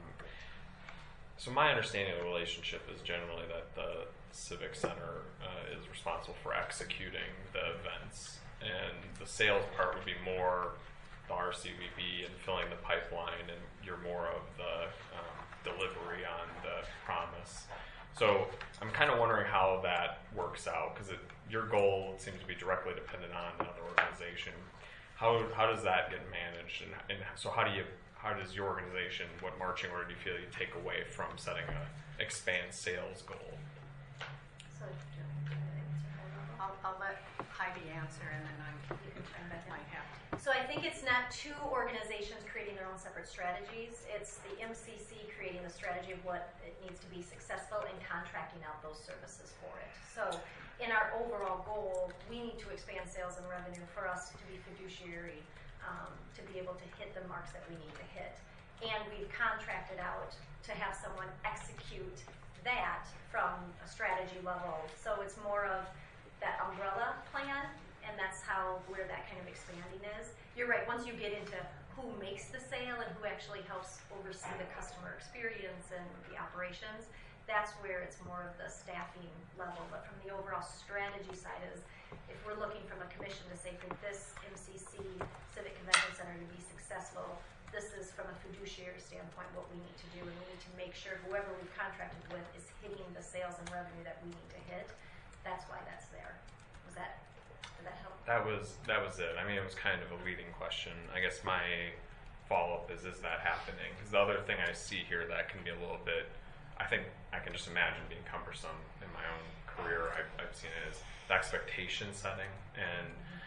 so my understanding of the relationship is generally that the Civic Center uh, is responsible for executing the events, and the sales part would be more the R C V B and filling the pipeline, and you're more of the um, delivery on the promise. So I'm kind of wondering how that works out, because your goal seems to be directly dependent on another organization. How how does that get managed, and, and so how do you how does your organization, what marching order do you feel you take away from setting a expand sales goal? So, do you want me to answer that? I'll, I'll let Heidi answer, and then I'm, I might have to. So I think it's not two organizations creating their own separate strategies. It's the M C C creating the strategy of what it needs to be successful and contracting out those services for it. So in our overall goal, we need to expand sales and revenue for us to be fiduciary, um, to be able to hit the marks that we need to hit. and we've contracted out to have someone execute that from a strategy level. So it's more of that umbrella plan, and that's how where that kind of expanding is. You're right, once you get into who makes the sale and who actually helps oversee the customer experience and the operations, that's where it's more of the staffing level. But from the overall strategy side is, if we're looking from a commission to say, for this M C C Civic Convention Center to be successful, this is from a fiduciary standpoint what we need to do, and we need to make sure whoever we've contracted with is hitting the sales and revenue that we need to hit. That's why that's there. Was that, did that help? That was that was it. I mean, it was kind of a leading question. I guess my follow-up is, is that happening? Because the other thing I see here that can be a little bit, I think I can just imagine being cumbersome in my own career. I've, I've seen it as the expectation setting. And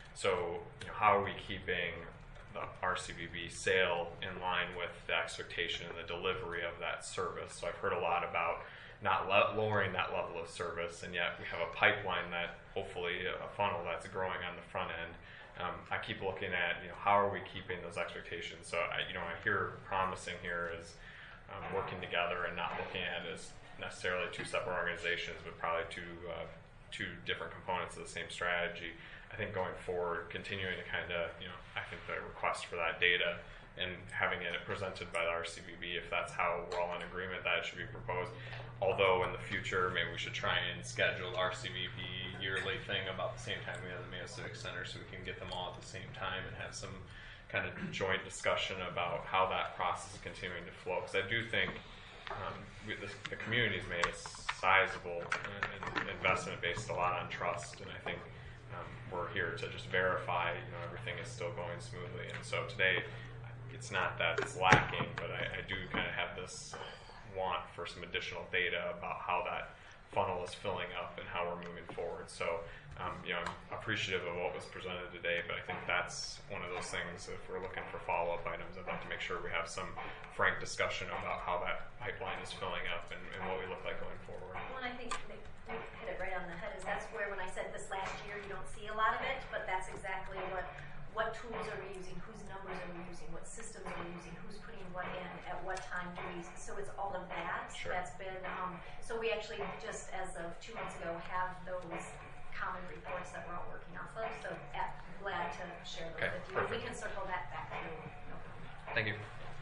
so, you know, how are we keeping the R C V B sale in line with the expectation and the delivery of that service? So I've heard a lot about not le- lowering that level of service, and yet we have a pipeline that hopefully a funnel that's growing on the front end. Um, I keep looking at, you know, how are we keeping those expectations? So I, you know, I hear promising here is um, working together and not looking at it as necessarily two separate organizations, but probably two uh, two different components of the same strategy. I think going forward, continuing to kind of, you know, I think the request for that data and having it presented by the R C V B, if that's how we're all in agreement that it should be proposed. Although in the future, maybe we should try and schedule the R C V B yearly thing about the same time we have the Mayo Civic Center, so we can get them all at the same time and have some kind of joint discussion about how that process is continuing to flow. Because I do think um, we, the, the community's made a sizable uh, investment based a lot on trust, and I think um, we're here to just verify, you know, everything is still going smoothly. And so today, it's not that it's lacking, but I, I do kind of have this want for some additional data about how that funnel is filling up and how we're moving forward. So, um, you know, I'm appreciative of what was presented today, but I think that's one of those things, if we're looking for follow-up items, I'd like to make sure we have some frank discussion about how that pipeline is filling up and, and what we look like going forward. Well, and I think they hit it right on the head, is that's where when I said this last year, you don't see a lot of it, but that's exactly what what tools are we using, whose numbers are we using, what systems are we using, who's putting what in, at what time do we, so it's all of that. Sure. That's been, um, so we actually just as of two months ago have those common reports that we're all working off of, so at, glad to share those Okay, with you. perfect. We can circle that back through, no problem. Thank you.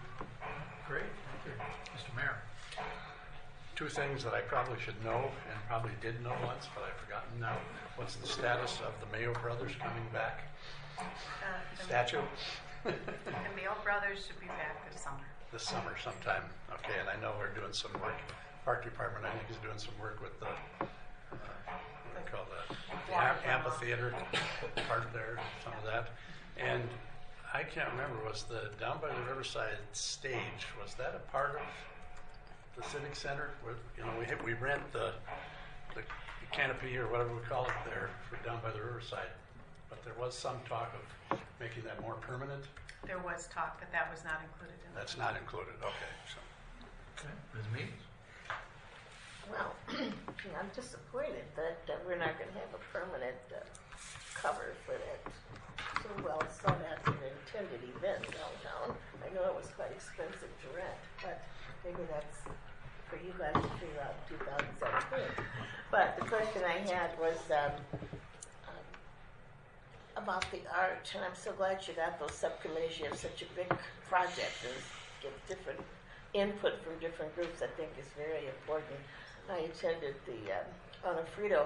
Great, thank you. Mister Mayor. Two things that I probably should know and probably did know once, but I've forgotten now. What's the status of the Mayo Brothers coming back? Uh, the- Statue? The Mayo Brothers should be back this summer. This summer sometime. Okay, and I know we're doing some work. Park Department, I think, is doing some work with the, uh, what do they call that? The am- amphitheater part there, some of that. And I can't remember, was the, down by the Riverside stage, was that a part of the Civic Center? Where, you know, we hit, we rent the, the canopy or whatever we call it there for down by the Riverside. But there was some talk of making that more permanent. There was talk, but that was not included in the That's not included, okay. So. Okay, Miz Means. Well, I'm disappointed that uh, we're not going to have a permanent uh, cover for that so well sought after and intended event downtown. I know it was quite expensive to rent, but maybe that's for you guys to figure out in two thousand seventeen. But the question I had was um, um, about the art, and I'm so glad you got those subcommittees. You have such a big project and get different input from different groups. I think is very important. I attended the um, Onofrio,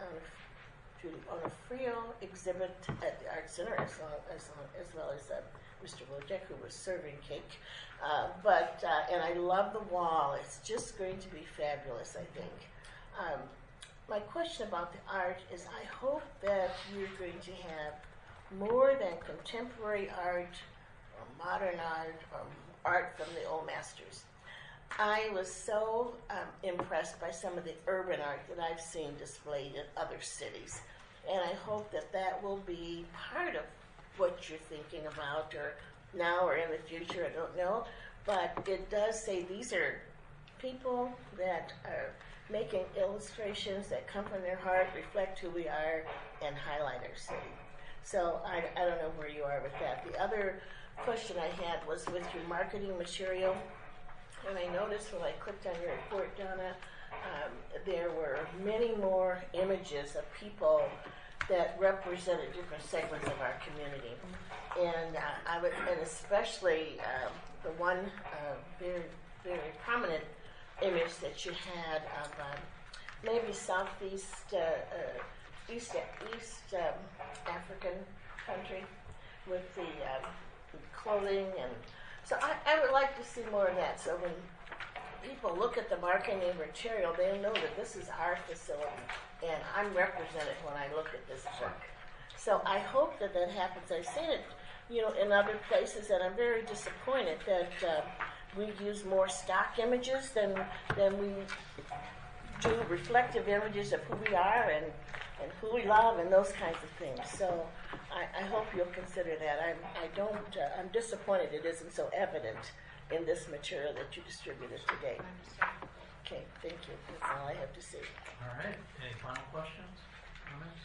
Onofrio exhibit at the Art Center as well as, as, well as uh, Mister Wojek, who was serving cake. Uh, but uh, and I love the wall. It's just going to be fabulous, I think. Um, my question about the art is I hope that you're going to have more than contemporary art or modern art or art from the old masters. I was so um, impressed by some of the urban art that I've seen displayed in other cities. And I hope that that will be part of what you're thinking about, or now or in the future, I don't know. But it does say these are people that are making illustrations that come from their heart, reflect who we are, and highlight our city. So I, I don't know where you are with that. The other question I had was with your marketing material. And I noticed when I clicked on your report, Donna, um, there were many more images of people that represented different segments of our community. And uh, I would, and especially um, the one uh, very, very prominent image that you had of um, maybe Southeast, uh, uh, East, East um, African country with the um, clothing, and so I, I would like to see more of that. So when people look at the marketing material, they'll know that this is our facility, and I'm represented when I look at this book. So I hope that that happens. I've seen it, you know, in other places, and I'm very disappointed that uh, we use more stock images than than we do reflective images of who we are and, and who we love and those kinds of things. So I, I hope you'll consider that. I'm, I don't, uh, I'm disappointed it isn't so evident in this material that you distributed today. Okay, thank you. That's all I have to say. All right. Any final questions, comments?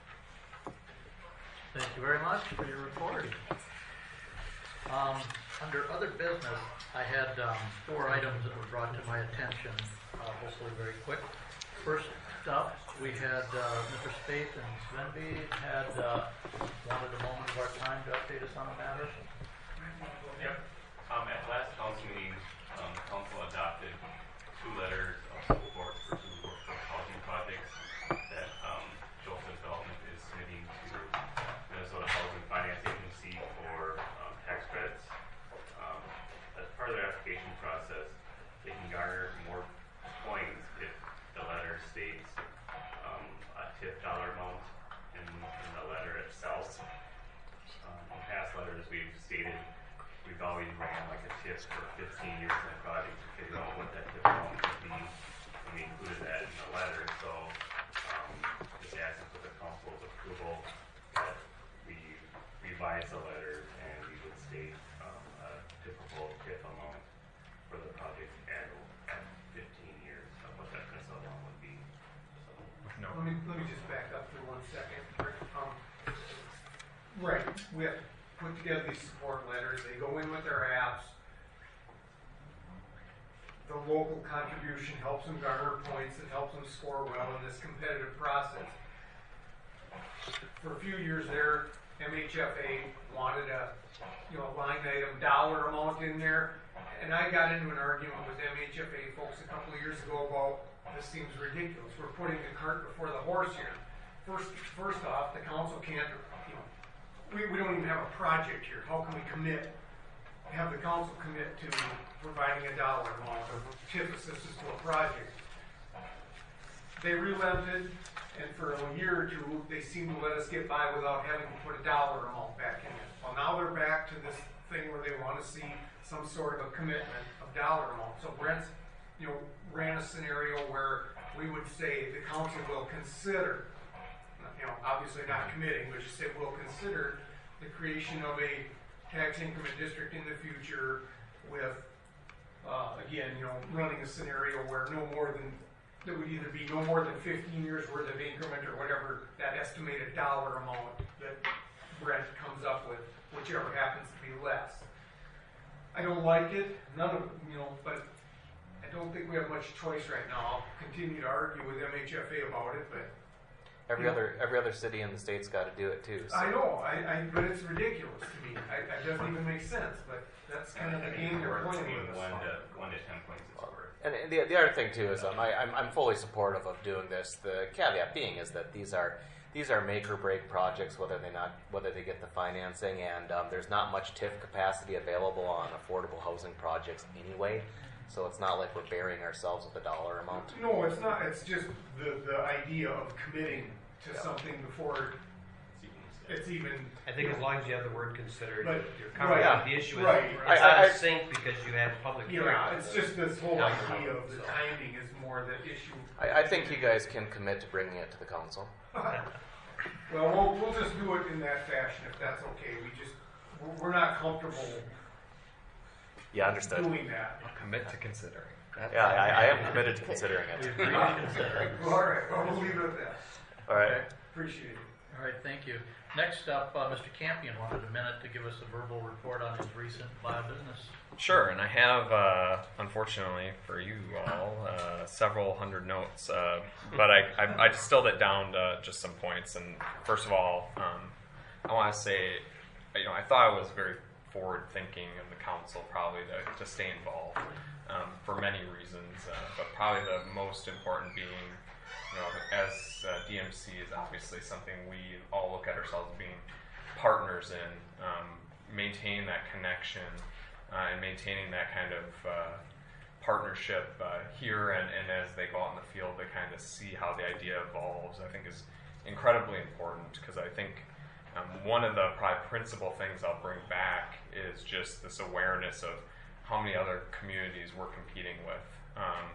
Thank you very much for your report. Um, under other business, I had um, four items that were brought to my attention, uh, hopefully very quick. First up, we had uh, Mister Spaeth and Svenby had uh, wanted a moment of our time to update us on the matter. Yep. Um, at last council meeting, um, the council adopted two letters of support for two workforce housing projects that um, Joseph Development is submitting to Minnesota Housing Finance Agency for um, tax credits. Um, as part of their application process, they can garner more points if the letter states um, a tip dollar amount in, in the letter itself. Um, in past letters, we've stated we've always ran like a tip for fifteen years in a project to figure out what that tip amount would be, and we included that in the letter. So um, just asking for the council's approval that we revise the letter and we would state um, a typical tip amount for the project at, at fifteen years of what that principal amount would be. So, Let me, let me just back up for one second. Um, right, we have put together these support letters. They go in with their apps. The local contribution helps them garner points. It helps them score well in this competitive process. For a few years there, M H F A wanted a you know line item dollar amount in there, and I got into an argument with M H F A folks a couple of years ago about this seems ridiculous. We're putting the cart before the horse here. First, first off, the council can't. You know, we, we don't even have a project here. How can we commit? Have the council commit to providing a dollar amount of tip assistance to a project? They relented, and for a year or two, they seemed to let us get by without having to put a dollar amount back in it. Well, now they're back to this thing where they want to see some sort of a commitment of dollar amount. So Brent's, you know, ran a scenario where we would say the council will consider, you know, obviously not committing, but just say we'll consider the creation of a tax increment district in the future with, uh, again, you know, running a scenario where no more than, there would either be no more than fifteen years worth of increment or whatever that estimated dollar amount that Brent comes up with, whichever happens to be less. I don't like it, none of, you know, but I don't think we have much choice right now. I'll continue to argue with M H F A about it, but Every Yeah. other every other city in the state's got to do it too. So. I know, I, I, but it's ridiculous to me. I, it doesn't even make sense, but that's kind of the game they're Or playing between with us. one to one to ten points is worth. And the, the other thing too is um, I, I'm, I'm fully supportive of doing this. The caveat being is that these are these are make or break projects, whether they not whether they get the financing, and um, there's not much T I F capacity available on affordable housing projects anyway. So it's not like we're burying ourselves with a dollar amount. No, it's not. It's just the, the idea of committing to Yeah. something before it's even. I think as long as you have the word considered, But- you're covering right, the issue. Is, right. It's I- out I- of sync because you have public hearings. Yeah, it's just this whole Yeah. idea of the timing is more the issue. I, I think you guys can commit to bringing it to the council. Well, we'll we'll just do it in that fashion if that's okay. We just we're- we're not comfortable Yeah, understood. doing that. Commit to considering. Yeah, I, I am committed to considering We it. agree to consider. All right, well, we'll leave it at that. All right. Appreciate it. All right, thank you. Next up, uh, Mister Campion wanted a minute to give us a verbal report on his recent bio-business. Sure, and I have, uh, unfortunately for you all, uh, several hundred notes, uh, but I, I, I distilled it down to just some points. And first of all, um, I want to say, you know, I thought I was very forward-thinking of the council, probably to, to stay involved um, for many reasons, uh, but probably the most important being, you know, as uh, D M C is obviously something we all look at ourselves being partners in, um, maintain that connection uh, and maintaining that kind of uh, partnership uh, here and, and as they go out in the field to kind of see how the idea evolves, I think is incredibly important, because I think um, one of the probably principal things I'll bring back is just this awareness of how many other communities we're competing with. Um,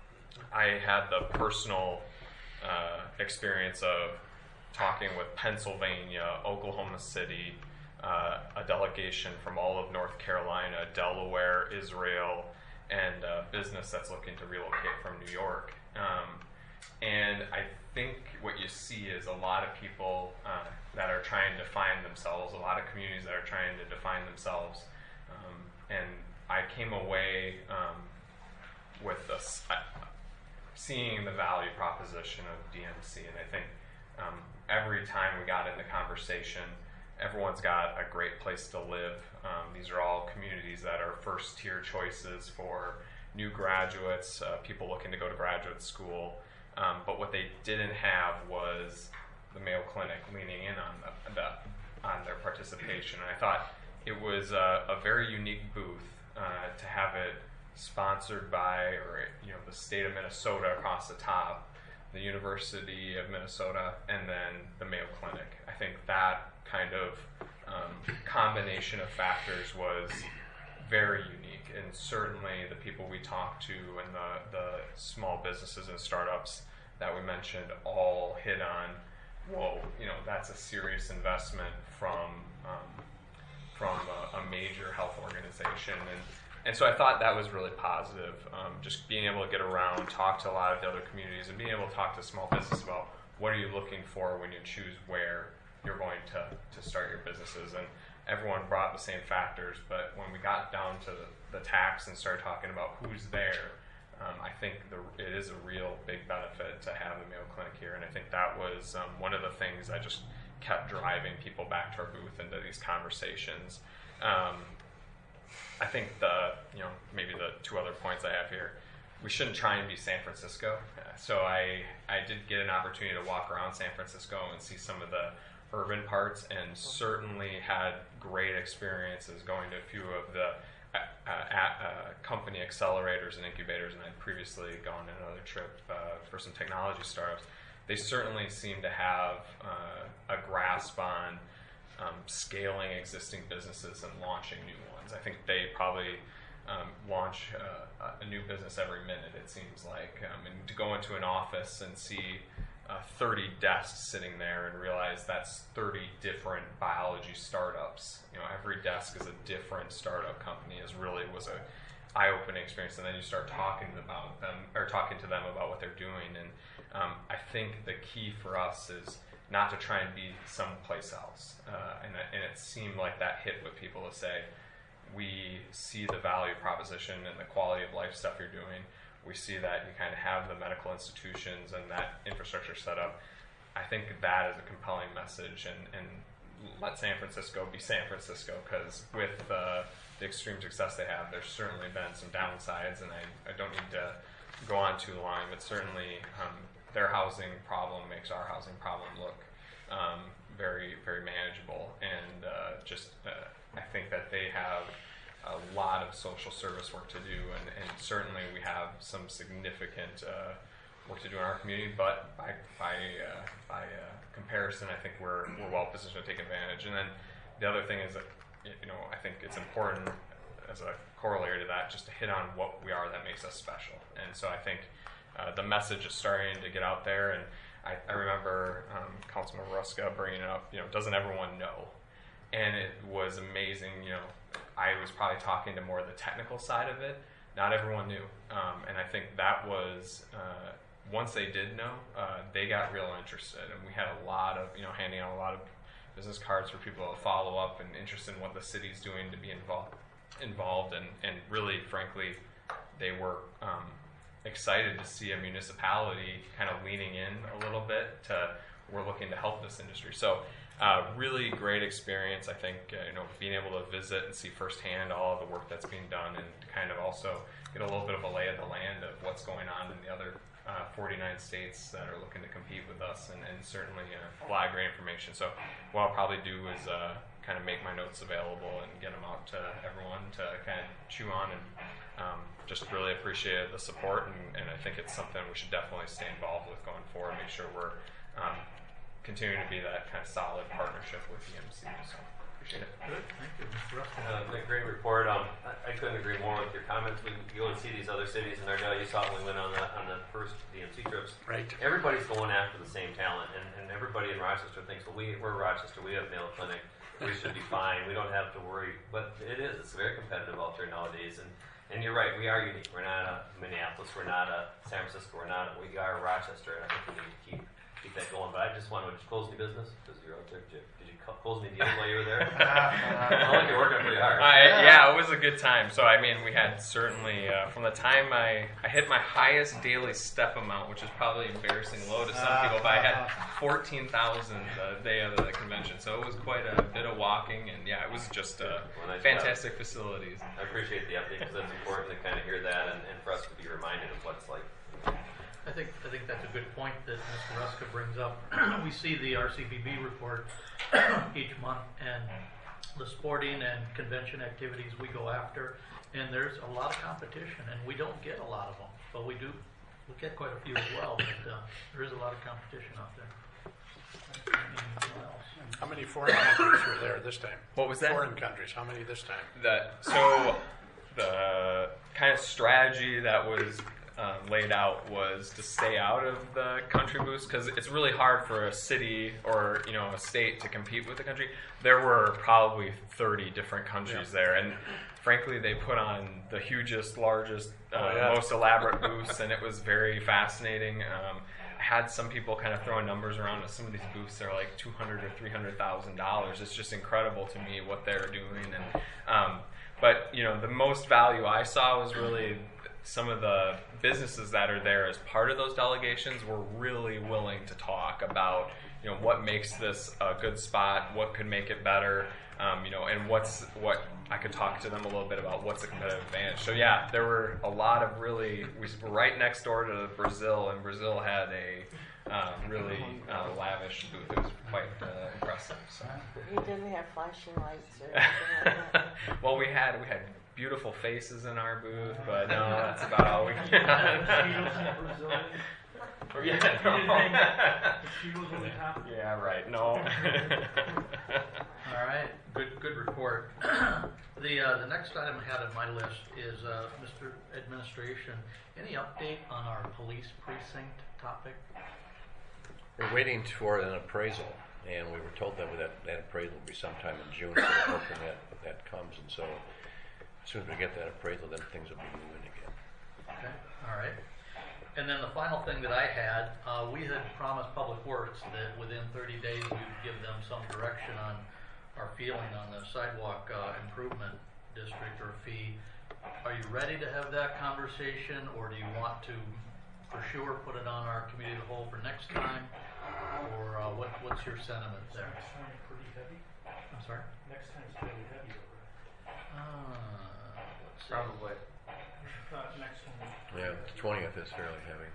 I had the personal Uh, experience of talking with Pennsylvania, Oklahoma City, uh, a delegation from all of North Carolina, Delaware, Israel, and a business that's looking to relocate from New York. Um, and I think what you see is a lot of people uh, that are trying to find themselves, a lot of communities that are trying to define themselves. Um, and I came away um, with this. I, seeing the value proposition of D M C, and I think um, every time we got into conversation, everyone's got a great place to live. Um, these are all communities that are first tier choices for new graduates, uh, people looking to go to graduate school, um, but what they didn't have was the Mayo Clinic leaning in on the, the on their participation, and I thought it was a, a very unique booth uh, to have it sponsored by, or you know, the state of Minnesota across the top, the University of Minnesota, and then the Mayo Clinic. I think that kind of um, combination of factors was very unique, and certainly the people we talked to and the, the small businesses and startups that we mentioned all hit on, whoa, you know, that's a serious investment from um, from a, a major health organization. And And so I thought that was really positive, um, just being able to get around, talk to a lot of the other communities, and being able to talk to small business about what are you looking for when you choose where you're going to, to start your businesses. And everyone brought the same factors, but when we got down to the, the tax and started talking about who's there, um, I think the, it is a real big benefit to have the Mayo Clinic here. And I think that was um, one of the things I just kept driving people back to our booth into these conversations. Um, I think the, you know, maybe the two other points I have here, we shouldn't try and be San Francisco. Uh, so I, I did get an opportunity to walk around San Francisco and see some of the urban parts, and certainly had great experiences going to a few of the uh, uh, uh, company accelerators and incubators, and I'd previously gone on another trip uh, for some technology startups. They certainly seem to have uh, a grasp on um, scaling existing businesses and launching new ones. I think they probably um, launch uh, a new business every minute, it seems like. Um, and to go into an office and see uh, thirty desks sitting there and realize that's thirty different biology startups. You know, every desk is a different startup company. Is really was a eye-opening experience. And then you start talking about them or talking to them about what they're doing. And um, I think the key for us is not to try and be someplace else. Uh, and, and it seemed like that hit with people to say, we see the value proposition and the quality of life stuff you're doing. We see that you kind of have the medical institutions and that infrastructure set up. I think that is a compelling message, and, and let San Francisco be San Francisco, because with uh, the extreme success they have, there's certainly been some downsides, and I, I don't need to go on too long, but certainly um, their housing problem makes our housing problem look um, very, very manageable. And uh, just, uh, I think that they have a lot of social service work to do, and, and certainly we have some significant uh, work to do in our community, but by, by, uh, by uh, comparison, I think we're, we're well positioned to take advantage. And then the other thing is that, you know, I think it's important as a corollary to that, just to hit on what we are that makes us special. And so I think Uh, the message is starting to get out there, and I, I remember um, Councilman Ruska bringing it up, you know, doesn't everyone know? And it was amazing, you know, I was probably talking to more of the technical side of it. Not everyone knew. Um, and I think that was, uh, once they did know, uh, they got real interested, and we had a lot of, you know, handing out a lot of business cards for people to follow up and interested in what the city's doing to be involved involved and, and really frankly they were um, excited to see a municipality kind of leaning in a little bit to we're looking to help this industry. So uh, really great experience. I think uh, you know being able to visit and see firsthand all of the work that's being done and kind of also get a little bit of a lay of the land of what's going on in the other uh, forty-nine states that are looking to compete with us and, and certainly uh, a lot of great information. So what I'll probably do is uh, kind of make my notes available and get them out to everyone to kind of chew on and um, just really appreciate the support and, and I think it's something we should definitely stay involved with going forward, make sure we're um, continuing to be that kind of solid partnership with E M C. So appreciate it. Good, thank you, Mister Ruskin. Uh, a great report. Um, I, I couldn't agree more with your comments. We go and see these other cities in Ardell. You saw it when we went on the on the first D M C trips. Right. Everybody's going after the same talent, and, and everybody in Rochester thinks, well, we, we're Rochester. We have Mayo Clinic. We should be fine. We don't have to worry. But it is. It's very competitive out there nowadays. And, and you're right. We are unique. We're not a Minneapolis. We're not a San Francisco. We're not. We are Rochester, and I think we need to keep keep that going. But I just want to close the business because you're out there. Did you close any deals while you were there? I like you're working pretty hard. Uh, yeah, it was a good time. So I mean, we had certainly uh, from the time I I hit my highest daily step amount, which is probably embarrassing low to some people, but I had fourteen thousand the day of the convention. So it was quite a bit of walking, and yeah, it was just uh, Well, nice fantastic facilities. I appreciate the update because that's important to kind of hear that and, and for us to be reminded of what it's like. I think I think that's a good point that Mister Ruska brings up. We see the R C B B report each month and the sporting and convention activities we go after, and there's a lot of competition, and we don't get a lot of them, but we do we get quite a few as well. But uh, there is a lot of competition out there. Anything else? How many foreign countries were there this time? What was that? Foreign countries. How many this time? That so the kind of strategy that was um, laid out was to stay out of the country booths because it's really hard for a city or you know a state to compete with the country. There were probably thirty different countries yeah. there, and frankly, they put on the hugest, largest, uh, oh, yeah. most elaborate booths, and it was very fascinating. Um, I had some people kind of throwing numbers around. Some of these booths are like two hundred or three hundred thousand dollars. It's just incredible to me what they're doing, and um, but you know the most value I saw was really some of the businesses that are there as part of those delegations were really willing to talk about you know what makes this a good spot, what could make it better, um, you know, and what's what I could talk to them a little bit about what's the competitive advantage. So yeah, there were a lot of really. We were right next door to Brazil, and Brazil had a um, really uh, lavish booth. It was quite uh, impressive. So. You didn't have flashing lights or anything like that. Well, we had we had beautiful faces in our booth, but no, that's about all we got. Or yeah, no. Yeah, right. No. All right. Good, good report. the uh, the next item I had on my list is uh, Mister Administration. Any update on our police precinct topic? We're waiting for an appraisal, and we were told that that, that appraisal will be sometime in June. So we're hoping that that comes, and so as soon as we get that appraisal, then things will be moving again. Okay. All right. And then the final thing that I had, uh, we had promised Public Works that within thirty days we would give them some direction on our feeling on the sidewalk uh, improvement district or fee. Are you ready to have that conversation, or do you want to, for sure, put it on our committee of the whole for next time, or uh, what? What's your sentiment there? Next time it's pretty heavy. I'm sorry. Next time it's pretty heavy over it. Uh, let's see. Probably. Uh, next one. Yeah, the twentieth is fairly heavy.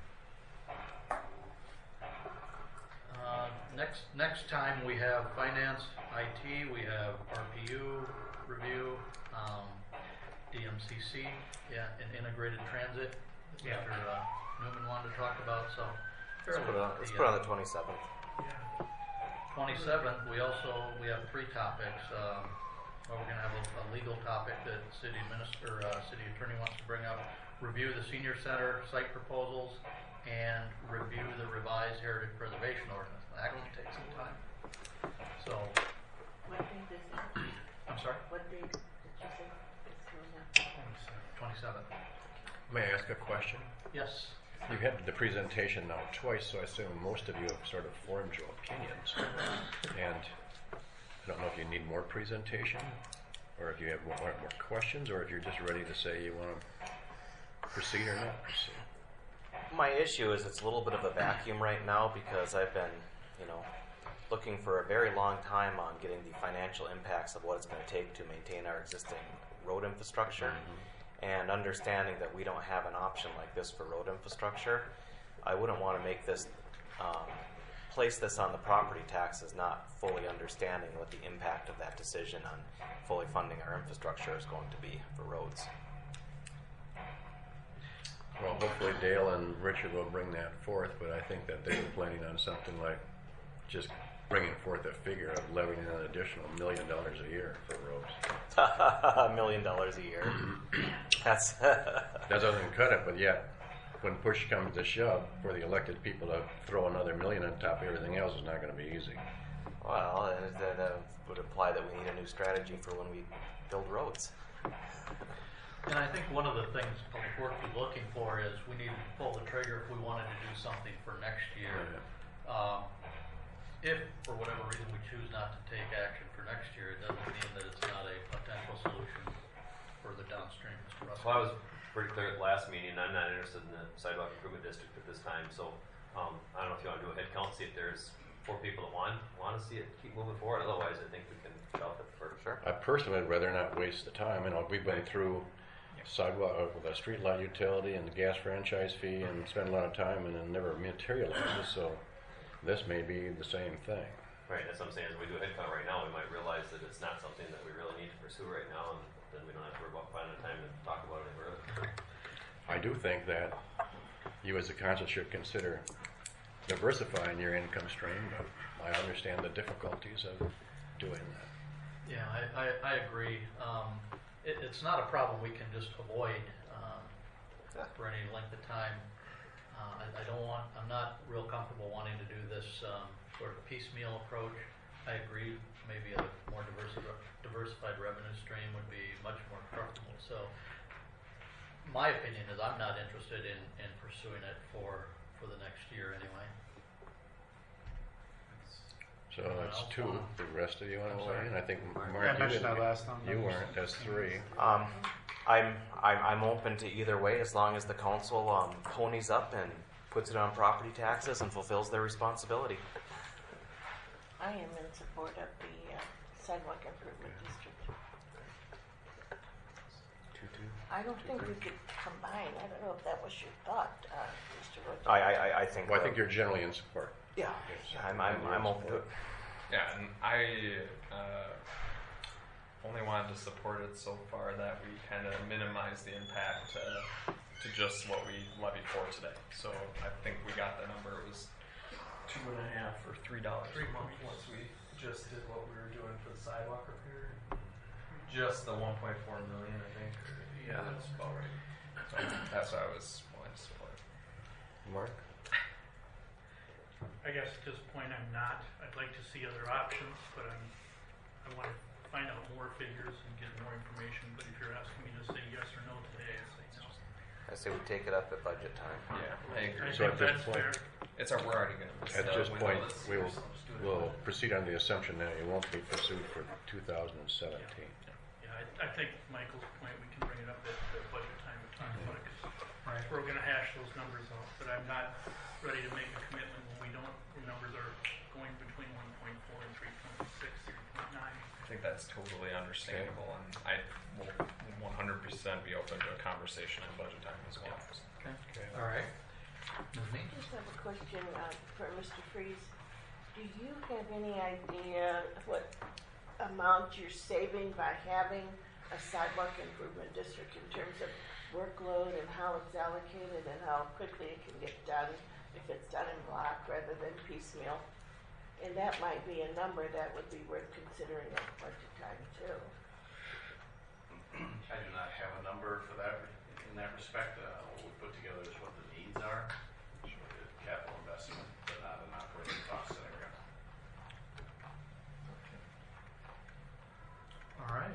Uh, next next time we have finance, I T, we have R P U review, um, D M C C, yeah, and integrated transit. Yeah. Mister Uh, Newman wanted to talk about. So Let's put it on, let's put it on the twenty-seventh. twenty-seventh, we also we have three topics. Um, well, we're going to have a, a legal topic that city minister, uh, city attorney wants to bring up. Review the senior center site proposals and review the revised heritage preservation ordinance. That can take some time. So, What date is it? I'm sorry. What date did you say it's coming up? twenty-seventh. May I ask a question? Yes. You had the presentation now twice, so I assume most of you have sort of formed your opinions. And I don't know if you need more presentation, or if you have more, more questions, or if you're just ready to say you want to proceed or not proceed. My issue is it's a little bit of a vacuum right now because I've been, you know, looking for a very long time on getting the financial impacts of what it's going to take to maintain our existing road infrastructure, mm-hmm. and understanding that we don't have an option like this for road infrastructure. I wouldn't want to make this, um, place this on the property taxes, not fully understanding what the impact of that decision on fully funding our infrastructure is going to be for roads. Well, hopefully Dale and Richard will bring that forth, but I think that they were planning on something like just bringing forth a figure of levying an additional million dollars a year for roads. A million dollars a year. That's that doesn't cut it, but yet, when push comes to shove, for the elected people to throw another million on top of everything else is not going to be easy. Well, and that uh, would imply that we need a new strategy for when we build roads. And I think one of the things public works is looking for is we need to pull the trigger if we wanted to do something for next year. Um, if, for whatever reason, we choose not to take action for next year, it doesn't mean that it's not a potential solution further downstream. Mister Russell. Well, I was pretty clear at the last meeting. I'm not interested in the sidewalk improvement district at this time. So um, I don't know if you want to do a head count, see if there's four people that want want to see it keep moving forward. Otherwise, I think we can shelf it for sure. I personally would rather not waste the time. You know, we've been through sidewalk uh, with a street light utility and the gas franchise fee and spent a lot of time and it never materializes. So this may be the same thing. Right. That's what I'm saying. As we do a head count right now, we might realize that it's not something that we really need to pursue right now, and then we don't have to worry about finding time to talk about it further. I do think that you as a council should consider diversifying your income stream, but I understand the difficulties of doing that. Yeah, I, I, I agree. Um, it, it's not a problem we can just avoid um, for any length of time. Uh, I, I don't want, I'm not real comfortable wanting to do this um, sort of piecemeal approach. I agree, maybe a more diversified, diversified revenue stream would be much more preferable. So my opinion is I'm not interested in, in pursuing it for, for the next year anyway. So that's two. The rest of you, what I'm saying? I think Mark, Yeah, I you, mentioned didn't- that last time. you weren't. That's three. Um, I'm, I'm I'm open to either way as long as the council um, ponies up and puts it on property taxes and fulfills their responsibility. I am in support of the uh, sidewalk improvement district. Two, two. I don't think we could combine. I don't know if that was your thought, uh, Mister Rogers. I, I, I think. Well, I uh, think you're generally in support. Yeah, yeah I'm, I'm, I'm open to it. Yeah, and I uh, only wanted to support it so far that we kind of minimize the impact uh, to just what we levied for today. So I think we got the number. It was two and a half or three dollars a month once we just did what we were doing for the sidewalk repair. Just the one point four million, I think. Yeah, that's about right. So that's what I was wanting to support. Mark? I guess at this point I'm not. I'd like to see other options, but I'm, I want to find out more figures and get more information. But if you're asking me to say yes or no today, I say no. I say we take it up at budget time. Yeah, I agree. I So think at this that's point- fair. It's our, we're already going to. At this point, we will we'll proceed on the assumption that it won't be pursued for two thousand seventeen. Yeah, I, I think Michael's point, we can bring it up at, at budget time and talk about it, because we're going to hash those numbers out, but I'm not ready to make a commitment when we don't, the numbers are going between one point four and three point six, three point nine. I think that's totally understandable, and I will one hundred percent be open to a conversation at budget time as well. Okay. All right. I just have a question uh, for Mister Freeze. Do you have any idea what amount you're saving by having a sidewalk improvement district in terms of workload and how it's allocated and how quickly it can get done if it's done in block rather than piecemeal? And that might be a number that would be worth considering at budget time too. I do not have a number for that in that respect. Uh, what we put together is what the needs are. Capital investment, but not an operating cost scenario. All right.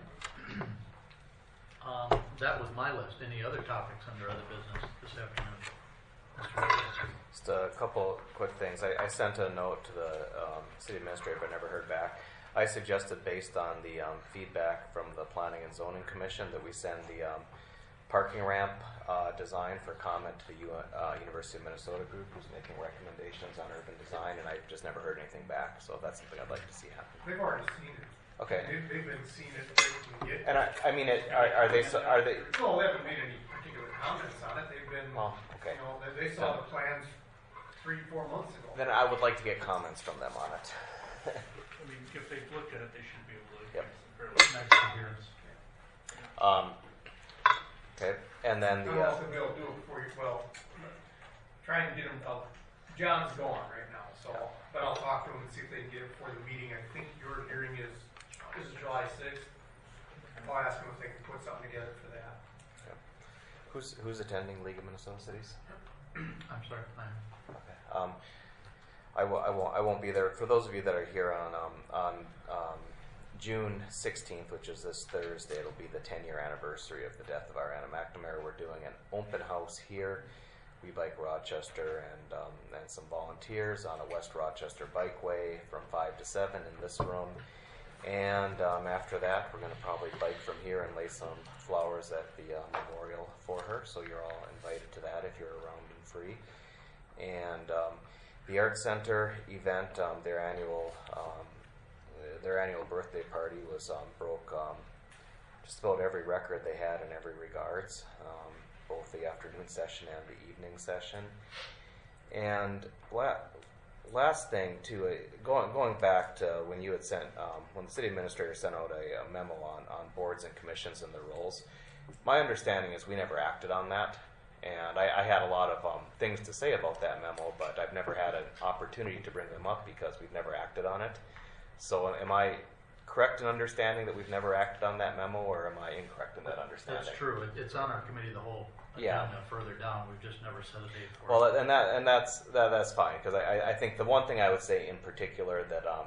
Um, that was my list. Any other topics under other business this afternoon? Mister Rogers? Just a couple quick things. I, I sent a note to the um, city administrator, but never heard back. I suggested, based on the um, feedback from the Planning and Zoning Commission, that we send the um, parking ramp uh, design for comment to the U- uh, University of Minnesota group, who's making recommendations on urban design, and I've just never heard anything back. So that's something I'd like to see happen. They've already seen it. Okay. They've, they've been seeing it. They can get And I, I mean, it, are, are they? So, are they? Well, they haven't made any particular comments on it. They've been, Oh, okay. you know, they, they saw the plans three, four months ago. Then I would like to get comments from them on it. I mean, if they've looked at it, they should be able to Yep. give some fairly nice appearance. Um, okay, and then I the. don't know Uh, if they'll do it for you. Well, trying to get them. Uh, John's gone right now, so but I'll talk to him and see if they can get it for the meeting. I think your hearing is is July sixth. I'll ask them if they can put something together for that. yeah. Who's who's attending League of Minnesota Cities? I'm sorry, plan. Okay. Um, I, w- I won't. I won't be there. For those of you that are here on um, on um, June sixteenth, which is this Thursday, it'll be the ten-year anniversary of the death of Ariana McNamara. We're doing an open house here. We Bike Rochester and um, and some volunteers on a West Rochester bikeway from five to seven in this room. And um, after that, we're going to probably bike from here and lay some flowers at the uh, memorial for her. So you're all invited to that if you're around and free. And um, the Art Center event, um, their annual um, their annual birthday party was um, broke um, just about every record they had in every regards, um, both the afternoon session and the evening session. And la- last thing too, uh, going going back to when you had sent um, when the city administrator sent out a, a memo on on boards and commissions and their roles. My understanding is we never acted on that. And I, I had a lot of um, things to say about that memo, but I've never had an opportunity to bring them up because we've never acted on it. So am I correct in understanding that we've never acted on that memo, or am I incorrect in that understanding? That's true. It, it's on our committee of the whole Yeah. agenda further down. We've just never set a date for it. Well, and that and that's that, that's fine, because I, I think the one thing I would say in particular that um,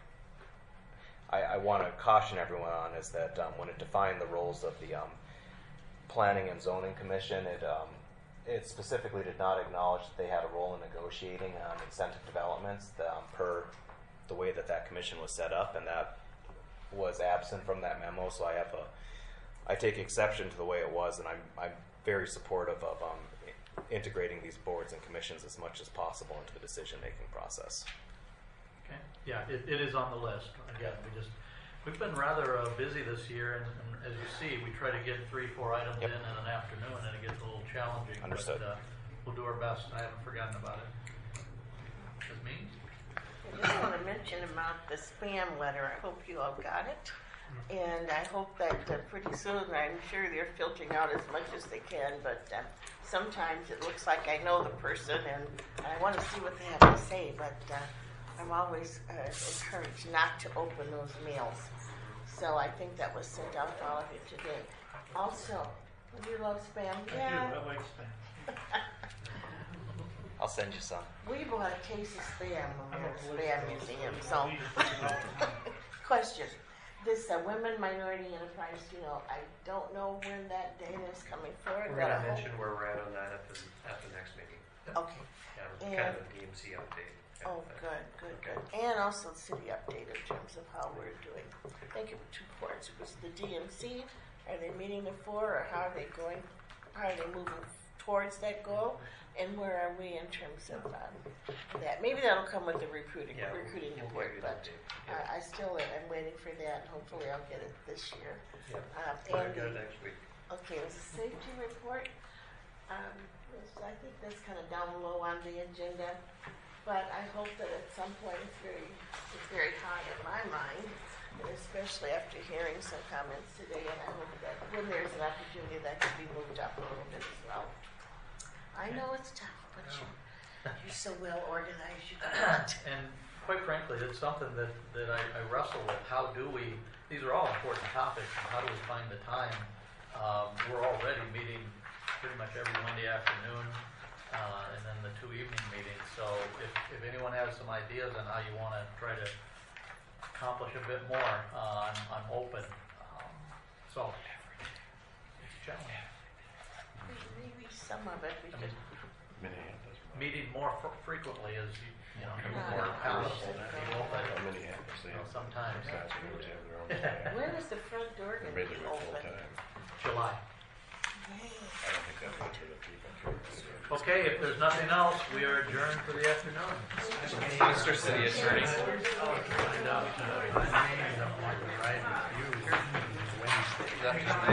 I, I want to caution everyone on is that um, when it defined the roles of the um, Planning and Zoning Commission, it um, it specifically did not acknowledge that they had a role in negotiating um, incentive developments um, per the way that that commission was set up, and that was absent from that memo. So I have a I take exception to the way it was, and I'm I'm very supportive of um, integrating these boards and commissions as much as possible into the decision-making process. Okay. Yeah, it, it is on the list. Again, we just we've been rather uh, busy this year, and, and as you see, we try to get three, four items Yep. in in an afternoon, and it gets a little challenging. Understood. But, uh, we'll do our best. I haven't forgotten about it. That's me. I just want to mention about the spam letter. I hope you all got it. And I hope that uh, pretty soon, I'm sure they're filtering out as much as they can, but uh, sometimes it looks like I know the person and I want to see what they have to say, but uh, I'm always uh, encouraged not to open those mails. So I think that was sent out to all of you today. Also, do you love spam? I Yeah. do, I like spam. I'll send you some. We bought a case of spam when we I'm were a at the spam political- museum. So, question. This uh, Women Minority Enterprise, you know, I don't know when that data is coming forward. We're but going I to hope- mention where we're at on that at the, at the next meeting. Okay. Yeah, kind of a D M C update. Oh, good, good, good. And also the city update in terms of how we're doing. Thank you for two parts. It was the D M C. Are they meeting the four, or how are they going? How are they moving towards that goal? And where are we in terms of um, that? Maybe that'll come with the recruiting Yeah, recruiting we'll report, give you but the update. I, I still am waiting for that. Hopefully, I'll get it this year. Yeah. Uh, We're and good the- next week. Okay, it was a safety report. Um, it's- I think that's kind of down low on the agenda, but I hope that at some point it's very, it's very high in my mind, and especially after hearing some comments today, and I hope that when there's an opportunity that could be moved up a little bit as well. I know it's tough, but you, you're so well organized, you got it. And quite frankly, it's something that, that I, I wrestle with. How do we, these are all important topics, and how do we find the time? Um, we're already meeting pretty much every Monday afternoon, uh, and then the two evening meetings. So if, if anyone has some ideas on how you want to try to accomplish a bit more, uh, I'm, I'm open. Um, so, it's a challenge. Maybe some of it we could. Meeting more fr- frequently is, you know, Yeah. more palatable to people, but Minneapolis. they Well, have sometimes. Saskatoon, they have their own staff. When is the front door They're going to be basically full open? time. July. I don't think that's good for the people. Okay, if there's nothing else, we are adjourned for the afternoon. Mister City Attorney. Find out, uh, my name, I don't want to ride with you Wednesday. Is that his name?